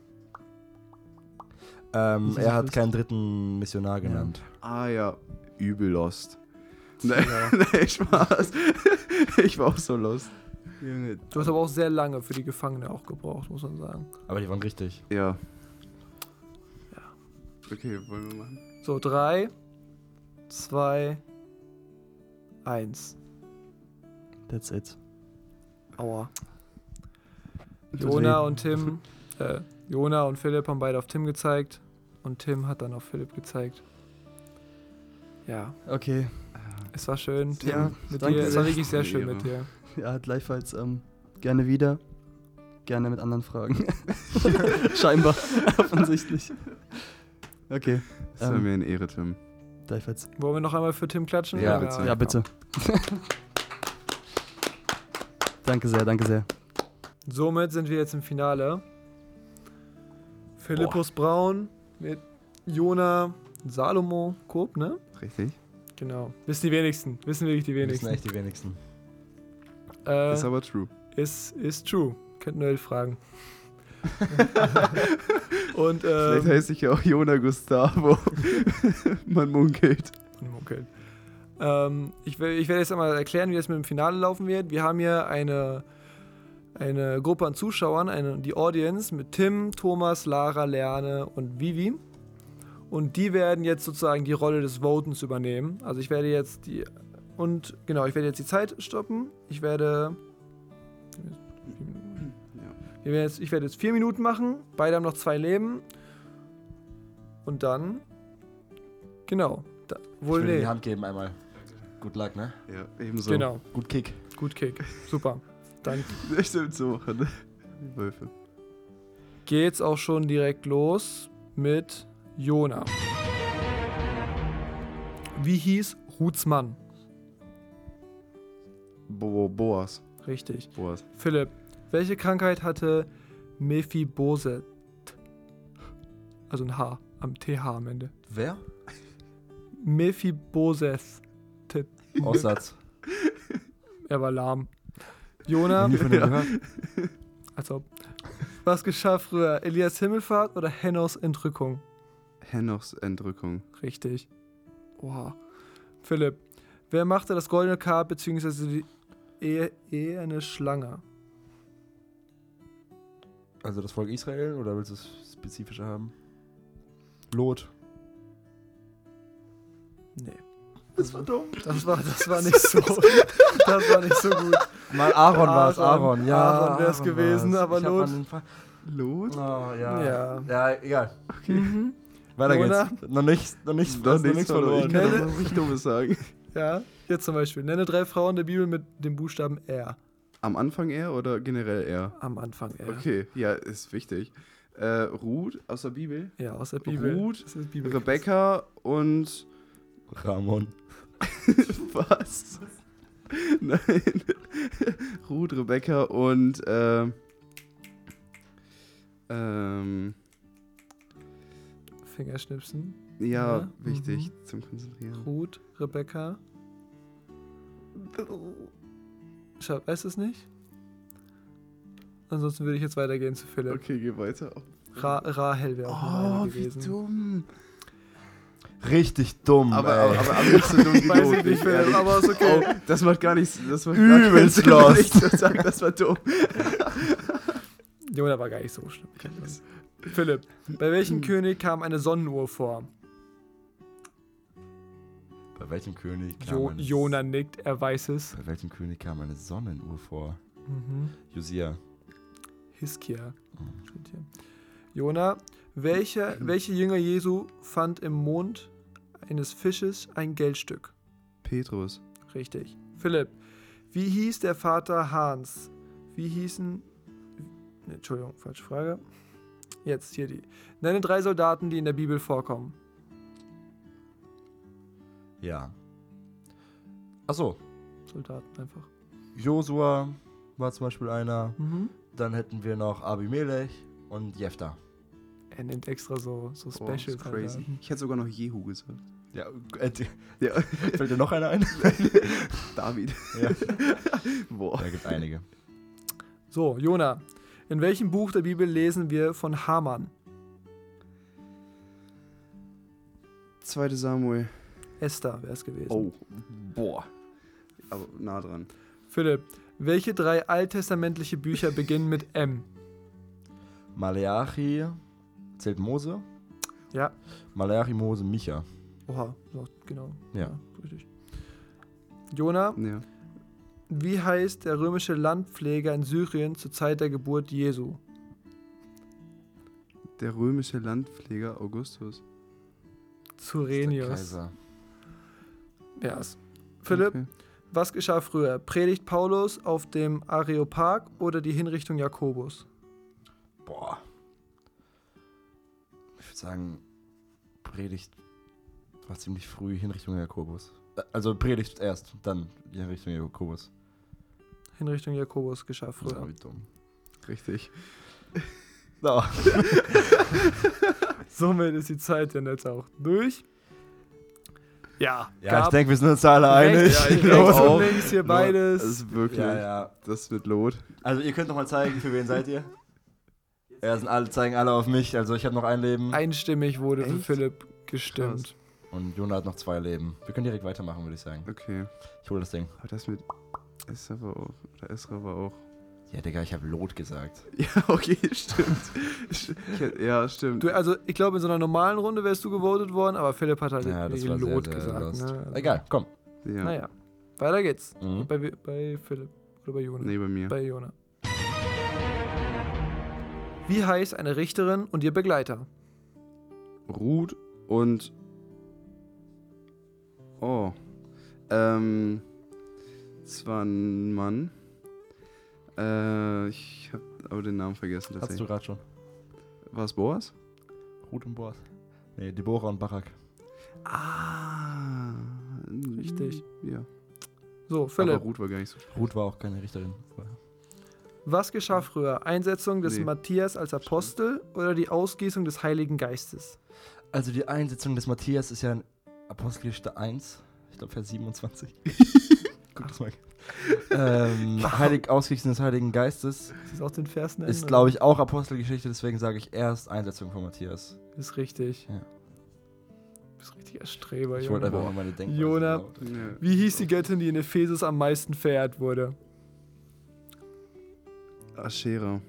Ähm, Wie ist er hat das? keinen dritten Missionar genannt. Ah ja, übel lost. Nein, nee, Spaß. Ich war auch so lost. Junge. Du hast aber auch sehr lange für die Gefangene auch gebraucht, muss man sagen. Aber die waren richtig. Ja. Okay, wollen wir machen? So, drei, zwei, eins. That's it. Aua. Tut Jona weh. und Tim, äh, Jona und Philipp haben beide auf Tim gezeigt und Tim hat dann auf Philipp gezeigt. Ja, Okay. es war schön, Tim, Ja, mit danke dir. Es war sehr. wirklich sehr schön Ehre. mit dir. Ja, gleichfalls ähm, gerne wieder. Gerne mit anderen Fragen. Scheinbar. Offensichtlich. Okay. Das war Ähm, mir eine Ehre, Tim. Gleichfalls. Wollen wir noch einmal für Tim klatschen? Ja, bitte. Ja, bitte. Danke sehr, danke sehr. Somit sind wir jetzt im Finale. Philippus Braun mit Jona Salomo Koop, ne? Richtig. Genau. Wissen die wenigsten. Wissen wirklich die Das wenigsten. sind echt die wenigsten. Äh, Ist aber true. ist, ist true. Könnt Noel fragen. Und, Vielleicht ähm, heißt ich ja auch Jona Gustavo. Man munkelt. munkelt. Ähm, ich, will, ich werde jetzt einmal erklären, wie das mit dem Finale laufen wird. Wir haben hier eine, eine Gruppe an Zuschauern, eine, die Audience mit Tim, Thomas, Lara, Lerne und Vivi. Und die werden jetzt sozusagen die Rolle des Votens übernehmen. Also ich werde jetzt die und genau, ich werde jetzt die Zeit stoppen. Ich werde wir werden jetzt, ich werde jetzt vier Minuten machen. Beide haben noch zwei Leben. Und dann genau. Da, wohl Ich will dir nee. die Hand geben einmal. Good luck, ne? Ja, ebenso. Genau. Gut Kick. Gut Kick. Super. Dann Das stimmt so. Ne? Die Wölfe. geht's auch schon direkt los mit Jona. Wie hieß Ruths Mann? Bo Boas. Richtig. Boas. Philipp, welche Krankheit hatte Mephibosheth? Also ein H, am T H am Ende. Wer? Mephibosheth. Aussatz. Er war lahm. Jona, Nie von dem gehört. als ob. Was geschah früher? Elias Himmelfahrt oder Hennos Entrückung? Henochs Entrückung. Richtig. Oha. Philipp, wer machte das goldene Kalb bzw. die Ehe, Ehe eine Schlange? Also das Volk Israel oder willst du es spezifischer haben? Lot. Nee. Das war dumm. Das war, das war nicht so. Das war nicht so gut. Mal Aaron war es, Aaron. Aaron. Ja, Aaron wär's gewesen, war's. aber Ich hab Lot. an den Fa- Lot? Oh, ja. Ja. Ja, egal. Mhm. Weiter Oder? geht's. Noch nichts, noch nichts, Noch noch nichts nichts verloren. verloren. Ich kann auch noch richtig Dummes sagen. Ja, jetzt zum Beispiel. Nenne drei Frauen der Bibel mit dem Buchstaben R. Am Anfang er oder generell er? Am Anfang R. Okay, ja, ist wichtig. Äh, Ruth aus der Bibel. Ja, aus der Bibel. Ruth, Das ist Bibel. Rebecca und... Ramon. Was? Nein. Ruth, Rebecca und... Äh, ähm... Fingerschnipsen. Ja, Ja, wichtig mhm. zum Konzentrieren. Ruth, Rebecca. Schau, weißt du es nicht? Ansonsten würde ich jetzt weitergehen zu Philipp. Okay, geh weiter. Ra Rahel wäre auch noch Oh, eine wie gewesen. dumm. Richtig dumm, Aber, ey. aber, aber, aber nicht so dumm wie Weiß Lot, ich nicht, Philipp, ehrlich. aber ist okay. Oh, das macht gar nichts. Das macht gar keinen Übelst Sinn, lost. nicht zu sagen, das war dumm. Jona war gar nicht so schlimm. Philipp, bei welchem König kam eine Sonnenuhr vor? Bei welchem König kam Jo eine, Jona nickt, er weiß es. Bei welchem König kam eine Sonnenuhr vor? Mhm. Josia. Hiskia. Steht hier. Jona, welche, welche Jünger Jesu fand im Mond eines Fisches ein Geldstück? Petrus. Richtig. Philipp, wie hieß der Vater Hans? Wie hießen... Ne, Entschuldigung, falsche Frage. Jetzt hier die. Nenne drei Soldaten, die in der Bibel vorkommen. Ja. Achso, Soldaten einfach. Josua war zum Beispiel einer. Mhm. Dann hätten wir noch Abimelech und Jephtha. Er nimmt extra so, so Oh, Specials. ist crazy. Alter. Ich hätte sogar noch Jehu gesagt. Ja, äh, Ja. fällt dir noch einer ein? David. Ja. Boah. Da gibt einige. So, Jona. In welchem Buch der Bibel lesen wir von Haman? Zweite Samuel. Esther wäre es gewesen. Oh. Boah. Aber nah dran. Philipp, welche drei alttestamentliche Bücher beginnen mit M? Maleachi zählt Mose. Ja. Maleachi, Mose, Micha. Oha, so, genau. Ja. Richtig. Jona, Ja. wie heißt der römische Landpfleger in Syrien zur Zeit der Geburt Jesu? Der römische Landpfleger Augustus. Zurenius. Kaiser. Ja. ist- Philipp, Okay. was geschah früher? Predigt Paulus auf dem Areopag oder die Hinrichtung Jakobus? Boah. Ich würde sagen, Predigt war ziemlich früh Hinrichtung Jakobus. Äh, Also Predigt erst, dann die Hinrichtung Jakobus. Hinrichtung Jakobus geschah Das früher. war wie dumm. Richtig. So. Somit ist die Zeit dann jetzt auch durch. Ja, Ja, ich denke, wir sind uns da alle einig. rechts, Ja, ich rechts glaube und auch. links hier Das beides. ist wirklich, Ja, ja. das wird Lot. Also ihr könnt noch mal zeigen, für wen seid ihr? Ja, sind alle, zeigen alle auf mich. Also ich habe noch ein Leben. Einstimmig wurde für Echt? Philipp gestimmt. Und Jonah hat noch zwei Leben. Wir können direkt weitermachen, würde ich sagen. Okay. Ich hole das Ding. Aber das mit Esra war auch. Oder Esra war auch. Ja, Digga, ich habe Lot gesagt. Ja, okay, stimmt. Ich, ich, ja, stimmt. Du, also ich glaube, in so einer normalen Runde wärst du gewotet worden, aber Philipp hat halt Ja, das irgendwie war sehr, Lot sehr gesagt. lost. Ne? Also, Egal, komm. Ja. Naja, weiter geht's. Mhm. Bei, bei Philipp oder bei Jona? Nee, bei mir. Bei Jona. Wie heißt eine Richterin und ihr Begleiter? Ruth und. Oh. Ähm. Es war ein Mann. Äh, ich hab aber den Namen vergessen Hast du tatsächlich. gerade schon. War es Boas? Ruth und Boas. Nee, Deborah und Barak. Ah. Richtig. Ja. So, Aber Philipp. Ruth war gar nicht so. Ruth war auch keine Richterin vorher. Was geschah früher? Einsetzung des Nee. Matthias als Apostel oder die Ausgießung des Heiligen Geistes? Also die Einsetzung des Matthias ist ja in Apostelgeschichte eins. Ich glaube Vers siebenundzwanzig. Guck das mal. ähm, Heilig Ausgießung des Heiligen Geistes Ist das auch den Vers nennen? ist, glaube ich, auch Apostelgeschichte. Deswegen sage ich erst Einsetzung von Matthias. Ist richtig. Ja. Du bist richtiger Streber, Ich wollte Jona. einfach mal meine Denkweise. Jona. laut- Ja. Wie hieß die Göttin, die in Ephesus am meisten verehrt wurde? Aschera.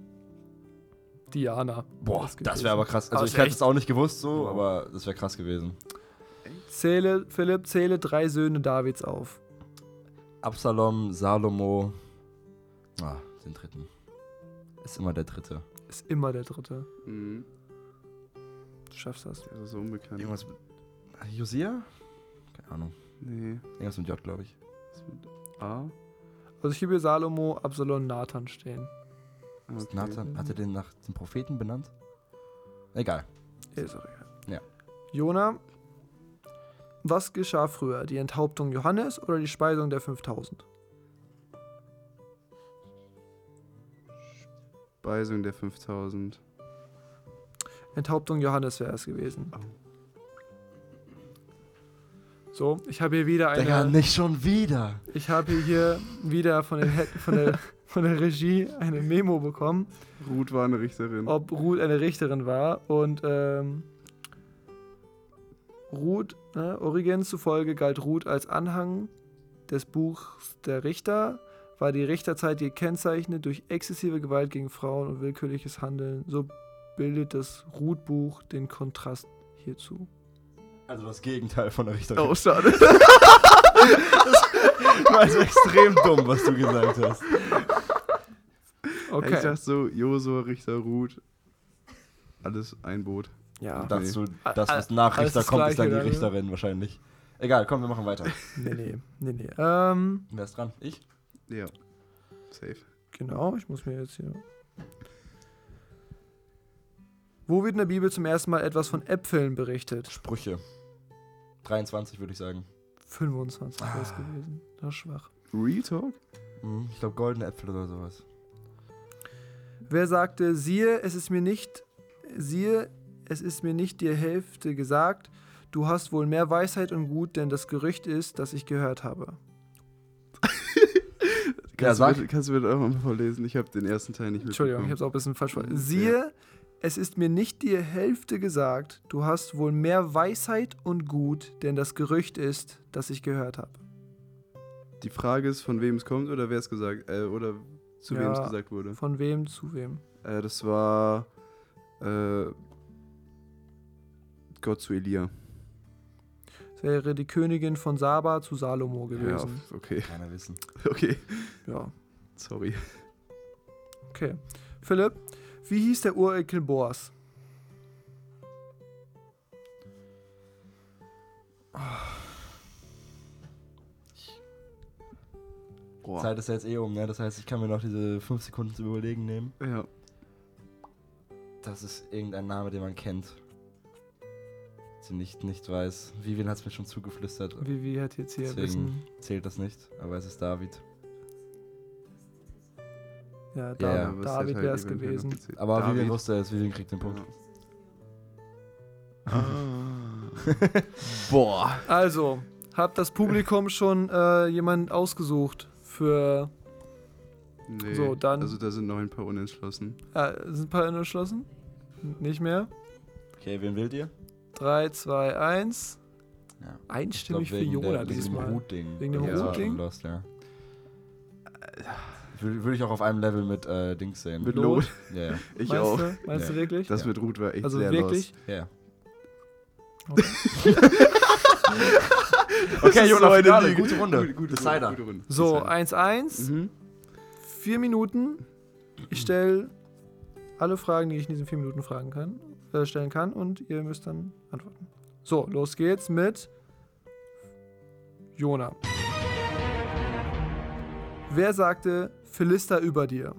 Diana. Boah, Das das gewesen. wäre aber krass. Also Ah, ich ist hätte echt? es auch nicht gewusst so, aber das wäre krass gewesen. Zähle, Philipp, zähle drei Söhne Davids auf. Absalom, Salomo. Ah, den dritten. Ist immer der dritte. Ist immer der dritte. Mhm. Du schaffst das. Der ist so unbekannt. Irgendwas mit. Josia? Keine Ahnung. Nee. Irgendwas mit J, glaube ich. Was mit A? Also ich habe hier Salomo, Absalom, Nathan stehen. Ah, Ist okay. Nathan, hat er den nach dem Propheten benannt? Egal. Ist auch egal. Ja. Jona, was geschah früher? Die Enthauptung Johannes oder die Speisung der fünftausend? Speisung der fünftausend. Enthauptung Johannes wäre es gewesen. So, ich habe hier wieder Digga, eine. nicht schon wieder. Ich habe hier wieder von, den, He- von, der, von der Regie eine Memo bekommen, Ruth war eine Richterin. ob Ruth eine Richterin war. Und ähm, Ruth, ne, Origens zufolge galt Ruth als Anhang des Buchs der Richter, war die Richterzeit gekennzeichnet durch exzessive Gewalt gegen Frauen und willkürliches Handeln. So bildet das Ruth-Buch den Kontrast hierzu. Also das Gegenteil von der Richterin. Oh, schade. Das war also extrem dumm, was du gesagt hast. Ich Okay. dachte so, Josua, Richter, Ruth. Alles ein Boot. Ja. Und dachtest du, Ah, das, was ah, nach alles Richter das kommt, ist dann die Gleiche dann, ne? Richterin wahrscheinlich. Egal, komm, wir machen weiter. Nee, nee, nee, nee. Ähm, Wer ist dran? Ich? Ja. Safe. genau, ich muss mir jetzt hier. Wo wird in der Bibel zum ersten Mal etwas von Äpfeln berichtet? Sprüche. dreiundzwanzig würde ich sagen. fünfundzwanzig wäre es gewesen. Das ist schwach. Real Talk? Mhm, ich glaube goldene Äpfel oder sowas. Wer sagte, siehe, es ist mir nicht, siehe, es ist mir nicht die Hälfte gesagt, du hast wohl mehr Weisheit und Gut, denn das Gerücht ist, das ich gehört habe. Ja, Kannst, sag. du, bitte- kannst du bitte auch mal vorlesen? Ich habe den ersten Teil nicht Entschuldigung, ich habe mitbekommen. es auch ein bisschen falsch verstanden. Siehe, es ist mir nicht die Hälfte gesagt, du hast wohl mehr Weisheit und Gut, denn das Gerücht ist, das ich gehört habe. Die Frage ist, von wem es kommt oder wer es gesagt, äh, oder zu Ja. wem es gesagt wurde. Von wem zu wem? Äh, das war äh, Gott zu Elia. Es wäre die Königin von Saba zu Salomo Ja, gewesen. okay. Keiner wissen. Okay. Ja, Sorry. okay. Philipp, wie hieß der Urenkel Boas? Boah. Zeit ist ja jetzt eh um, ne? Das heißt, ich kann mir noch diese fünf Sekunden zum Überlegen nehmen. Ja. Das ist irgendein Name, den man kennt. Sie nicht, nicht weiß. Vivian hat es mir schon zugeflüstert. Vivi hat jetzt hier Deswegen Wissen. zählt das nicht, aber es ist David. Ja, Ja, da, ja, was David halt wäre es eventuell noch gewesen. gezählt. Aber David. Vivian wusste es, Vivian kriegt den Punkt. Boah. Also, hat das Publikum schon äh, jemand ausgesucht für. Nee, So, dann- also da sind noch ein paar unentschlossen. Äh, sind ein paar entschlossen? Nicht mehr? Okay, wen wählt ihr? drei, zwei, eins. Ja. Einstimmig für wegen Jona der- wegen dem diesmal. Hutding. Wegen dem Ja, Hutding? Lost, ja. Würde würd ich auch auf einem Level mit äh, Dings sehen. Mit Lot? Lot. Ja, ja. Ich Meinst auch. du? Meinst Ja. du wirklich? Das Ja. mit Ruth war echt Also sehr wirklich? Ja. Okay. Okay, Jona, so eine Finale, Lüge. gute Runde. Gute, gute, Decider. gute Runde. So, Decider. eins eins. Mhm. Vier Minuten. Ich stelle alle Fragen, die ich in diesen vier Minuten fragen kann, äh, stellen kann und ihr müsst dann antworten. So, los geht's mit Jona. Wer sagte Philister über dir?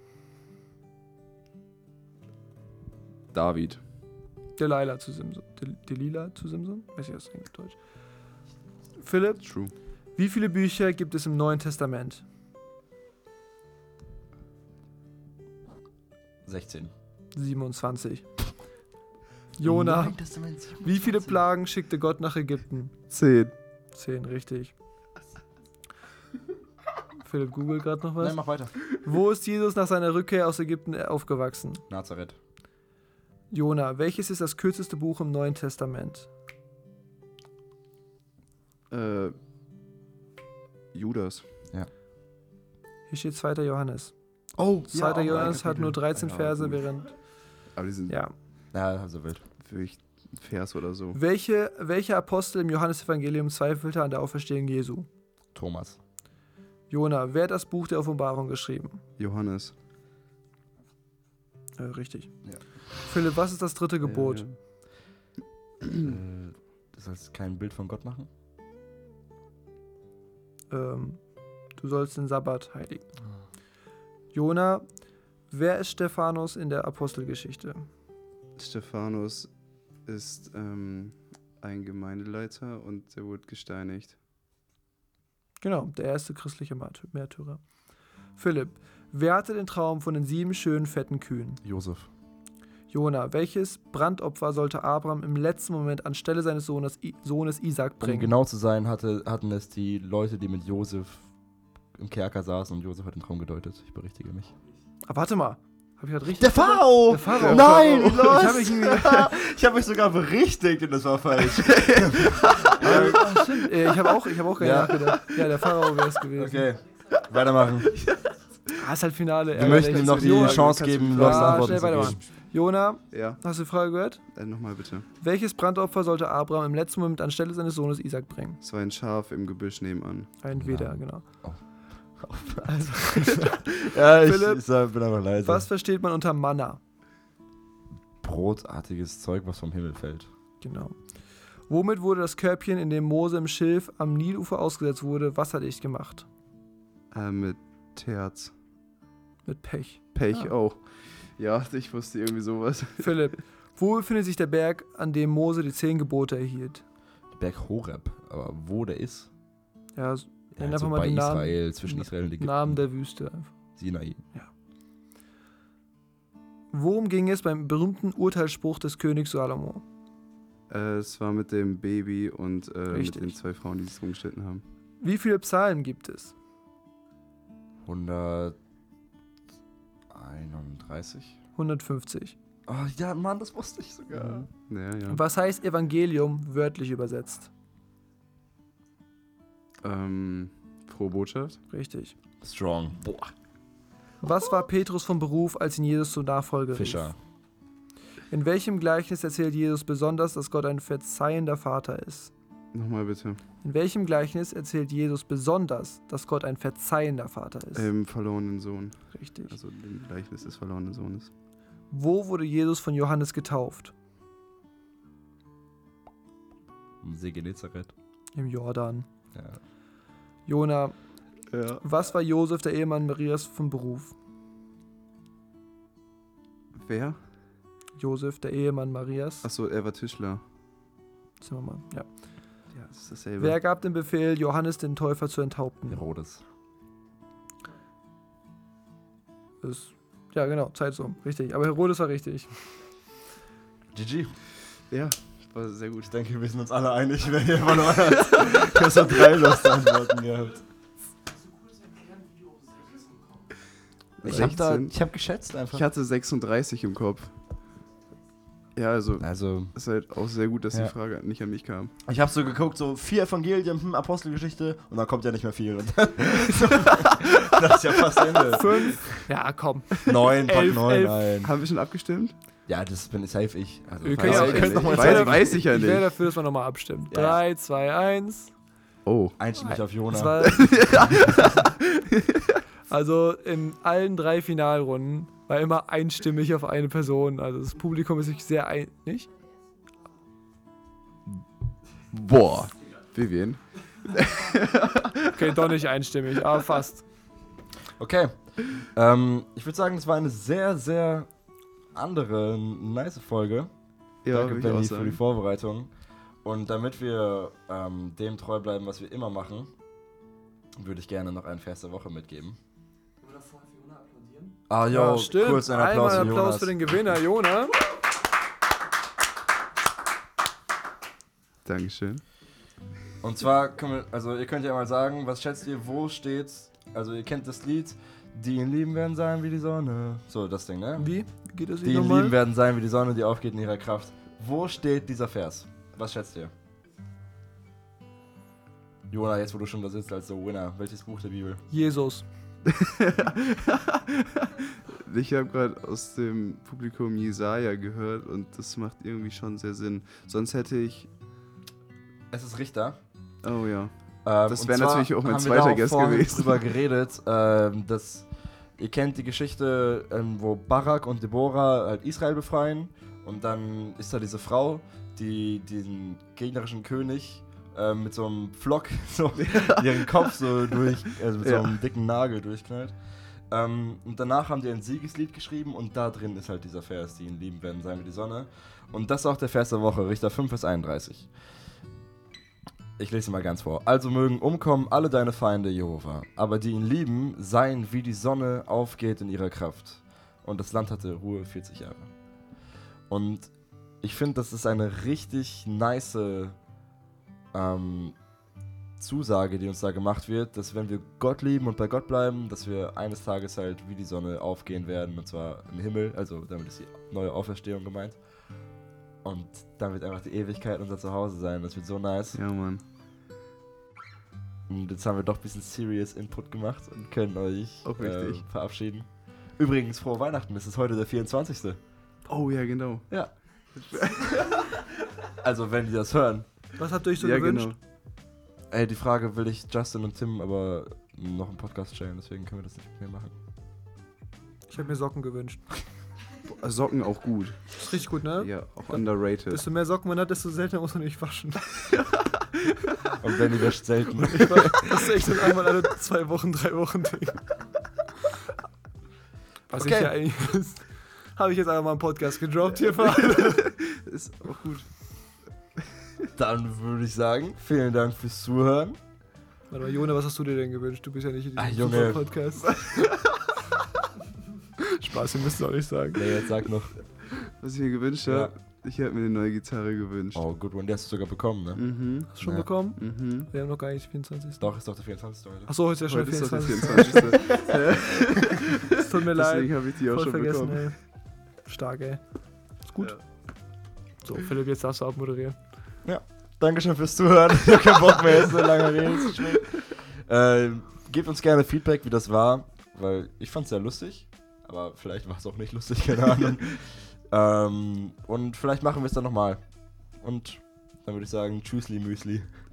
David. Delilah zu Simson. Del Delilah zu Simson? Weiß ich das eigentlich auf Deutsch. Philipp, True. wie viele Bücher gibt es im Neuen Testament? sechzehn. siebenundzwanzig. Jona, Nein, Testament wie viele Plagen schickte Gott nach Ägypten? Zehn. Zehn, richtig. Philipp googelt gerade noch was. Nein, mach weiter. Wo ist Jesus nach seiner Rückkehr aus Ägypten aufgewachsen? Nazareth. Jona, welches ist das kürzeste Buch im Neuen Testament? Äh, Judas. Hier steht zweiter Johannes. Oh, zweiter ja, Johannes ein hat nur Kapitel. dreizehn Ja, Verse, gut. während... Aber die sind Ja. Ja, also wild. wirklich ein Vers oder so. Welche, welcher Apostel im Johannesevangelium zweifelte an der Auferstehung Jesu? Thomas. Jona, wer hat das Buch der Offenbarung geschrieben? Johannes. Äh, richtig. Ja. Philipp, was ist das dritte Gebot? Ja, äh, du sollst kein Bild von Gott machen? Ähm, du sollst den Sabbat heiligen. Jona, wer ist Stephanus in der Apostelgeschichte? ja. Stephanus ist ähm, ein Gemeindeleiter und der wurde gesteinigt. Genau, der erste christliche Märty- Märtyrer. Philipp, wer hatte den Traum von den sieben schönen fetten Kühen? Josef. Jona, welches Brandopfer sollte Abraham im letzten Moment anstelle seines Sohnes, I Sohnes Isaac Um bringen? genau zu sein, hatte, hatten es die Leute, die mit Josef im Kerker saßen und Josef hat den Traum gedeutet. Ich berichtige mich. Ah, warte mal. Hab ich gerade richtig? Der Pharao! Der Pharao. Nein, Ich hab mich irgendwie- ich habe mich sogar berichtigt und das war falsch. Ah, stimmt. Äh, Ich habe auch, ich hab auch gar nicht Ja. nachgedacht. Ja, der Pharao wäre es gewesen. Okay, weitermachen. Ah, ist halt Finale. Wir möchten ihm noch die Jona, Chance kannst du geben, die Lost Frage- Antworten schnell zu weitermachen. geben. Jona, Ja, hast du die Frage gehört? äh, nochmal bitte. Welches Brandopfer sollte Abraham im letzten Moment anstelle seines Sohnes Isaac bringen? Es war ein Schaf im Gebüsch nebenan. Ein Widder, Ja. genau. Oh. Also, Ja, ich, Philipp, ich sag, bin aber leise. was versteht man unter Manna? Brotartiges Zeug, was vom Himmel fällt. Genau. Womit wurde das Körbchen, in dem Mose im Schilf am Nilufer ausgesetzt wurde, wasserdicht gemacht? Äh, mit Terz. Mit Pech. Pech Ah. auch. Ja, ich wusste irgendwie sowas. Philipp, wo befindet sich der Berg, an dem Mose die zehn Gebote erhielt? Der Berg Horeb, aber wo der ist? Ja, Ja, nenn halt so einfach mal bei den Namen, Israel, zwischen Israel und Ägypten. Namen der Wüste. einfach. Sinai. Worum ging es beim berühmten Urteilsspruch des Königs Salomo? Äh, es war mit dem Baby und äh, mit Richtig. den zwei Frauen, die es rumgeschnitten haben. Wie viele Psalmen gibt es? hunderteinunddreißig. hundertfünfzig. Oh ja, Mann, das wusste ich sogar. Ja, ja. Was heißt Evangelium wörtlich übersetzt? Ähm, frohe Botschaft. Richtig. Strong. Boah. Was war Petrus von Beruf, als ihn Jesus zur Nachfolge rief? Fischer. In welchem Gleichnis erzählt Jesus besonders, dass Gott ein verzeihender Vater ist? Nochmal bitte. In welchem Gleichnis erzählt Jesus besonders, dass Gott ein verzeihender Vater ist? Im verlorenen Sohn. Richtig. Also dem Gleichnis des verlorenen Sohnes. Wo wurde Jesus von Johannes getauft? Im See Genezareth. Im Jordan. Ja. Jona, Ja. was war Josef, der Ehemann Marias, von Beruf? Wer? Josef, der Ehemann Marias. Achso, er war Tischler. Zimmermann, ja. Ja, das ist dasselbe. Wer gab den Befehl, Johannes den Täufer zu enthaupten? Herodes. Das, ja, genau, Zeit so. Richtig. Aber Herodes war richtig. G G. Ja, war sehr gut. Ich denke, wir sind uns alle einig, wer hier verloren hat. Ich habe so drei Lost Antworten gehabt. Ich habe da, sechzehn. ich habe geschätzt einfach. Ich hatte sechsunddreißig im Kopf. Ja, also Also, ist halt auch sehr gut, dass Ja. die Frage nicht an mich kam. ich habe so geguckt, so vier Evangelien, hm, Apostelgeschichte und dann kommt ja nicht mehr viel. Und dann das ist ja fast Ende. Fünf. Ja, komm. Neun, pack Elf, neun elf. ein. Haben wir schon abgestimmt? Ja, das bin safe ich. Also, Wir weiß können ja auch- ich können nicht. noch mal Weiß Weiß, ich weiß ich ja Ich wäre nicht. dafür, dass wir nochmal abstimmen. Ja. drei, zwei, eins. Oh. Einstimmig auf Das Jona. war also in allen drei Finalrunden war immer einstimmig auf eine Person. Also das Publikum ist sich sehr einig. Boah. Vivian. Okay, doch nicht einstimmig, aber fast. Okay. Ähm, ich würde sagen, es war eine sehr, sehr andere, nice Folge. Ja, Danke, würde ich auch Benny, für die sagen. Vorbereitung. Und damit wir ähm, dem treu bleiben, was wir immer machen, würde ich gerne noch einen Vers der Woche mitgeben. Ah, jo, Ja, stimmt. kurz einen Applaus Einmal für Applaus Jonas. für den Gewinner, Jona. Dankeschön. Und zwar, können wir, also ihr könnt ja mal sagen, was schätzt ihr, wo steht's? Also ihr kennt das Lied, die ihn lieben werden sein wie die Sonne. So, das Ding, ne? Wie? Wie geht das Die Lied ihn nochmal? lieben werden sein wie die Sonne, die aufgeht in ihrer Kraft. Wo steht dieser Vers? Was schätzt ihr? Jona, jetzt wo du schon da sitzt als so Winner, welches Buch der Bibel? Jesus. Ich habe gerade aus dem Publikum Jesaja gehört und das macht irgendwie schon sehr Sinn. Sonst hätte ich. Es ist Richter. Oh ja. Ähm, Das und wäre zwar natürlich auch mein haben wir zweiter da Guess vorhin gewesen. drüber geredet, ähm, dass ihr kennt die Geschichte, ähm, wo Barak und Deborah halt Israel befreien und dann ist da diese Frau, die diesen gegnerischen König ähm, mit so einem Pflock so ihren Kopf so durch, also mit so Ja. einem dicken Nagel durchknallt. Ähm, und danach haben die ein Siegeslied geschrieben und da drin ist halt dieser Vers, die ihn lieben werden sein wie die Sonne. Und das ist auch der Vers der Woche, Richter fünf, Vers einunddreißig. Ich lese mal ganz vor. Also mögen umkommen alle deine Feinde, Jehova, aber die ihn lieben, seien wie die Sonne aufgeht in ihrer Kraft. Und das Land hatte Ruhe vierzig Jahre. Und ich finde, das ist eine richtig nice ähm, Zusage, die uns da gemacht wird, dass wenn wir Gott lieben und bei Gott bleiben, dass wir eines Tages halt wie die Sonne aufgehen werden, und zwar im Himmel, also damit ist die neue Auferstehung gemeint. Und dann wird einfach die Ewigkeit unser Zuhause sein. Das wird so nice. Ja, Mann. Und jetzt haben wir doch ein bisschen serious Input gemacht und können euch Auch richtig. äh, verabschieden. Übrigens, frohe Weihnachten. Es ist heute der vierundzwanzigste Oh ja, genau. Ja. Also, wenn die das hören. Was habt ihr euch so ja, gewünscht? genau. Ey, die Frage will ich Justin und Tim aber noch im Podcast stellen. Deswegen können wir das nicht mehr machen. Ich habe mir Socken gewünscht. Boah, Socken auch gut. Ist richtig gut, ne? Ja, auch underrated. Desto mehr Socken man hat, desto seltener muss man nicht waschen. Und Benny wäscht selten. Das ist echt so ein einmal alle zwei Wochen, drei Wochen Ding. Was Okay. ich ja eigentlich habe ich jetzt einfach mal im Podcast gedroppt hier für alle. Ist auch gut. Dann würde ich sagen, vielen Dank fürs Zuhören. Warte mal, Jona, was hast du dir denn gewünscht? Du bist ja nicht in Ah, diesem Junge. Podcast. Spaß, wir müssen es auch nicht sagen. Nee, jetzt sag noch. Was ich mir gewünscht Ja. habe, ich habe mir eine neue Gitarre gewünscht. Oh, good one. Die hast du sogar bekommen, ne? Mhm. Hast du schon Ja. bekommen? Mhm. Wir haben noch gar nicht vierundzwanzig. Doch, ist doch der vierundzwanzigste heute. Achso, heute ist ja schon Heute ist doch der vierundzwanzig. vierundzwanzigste Es tut mir leid. Deswegen habe ich die auch Voll schon vergessen, bekommen. ey. Stark, ey. Ist gut. Ja. So, Philipp, jetzt darfst du abmoderieren. Dankeschön fürs Zuhören. Ich hab keinen Bock mehr, jetzt so lange reden zu schwingen. Ähm, gebt uns gerne Feedback, wie das war, weil ich fand's sehr lustig, aber vielleicht war es auch nicht lustig, keine Ahnung. ähm, und vielleicht machen wir es dann nochmal. Und dann würde ich sagen, tschüssli Müsli.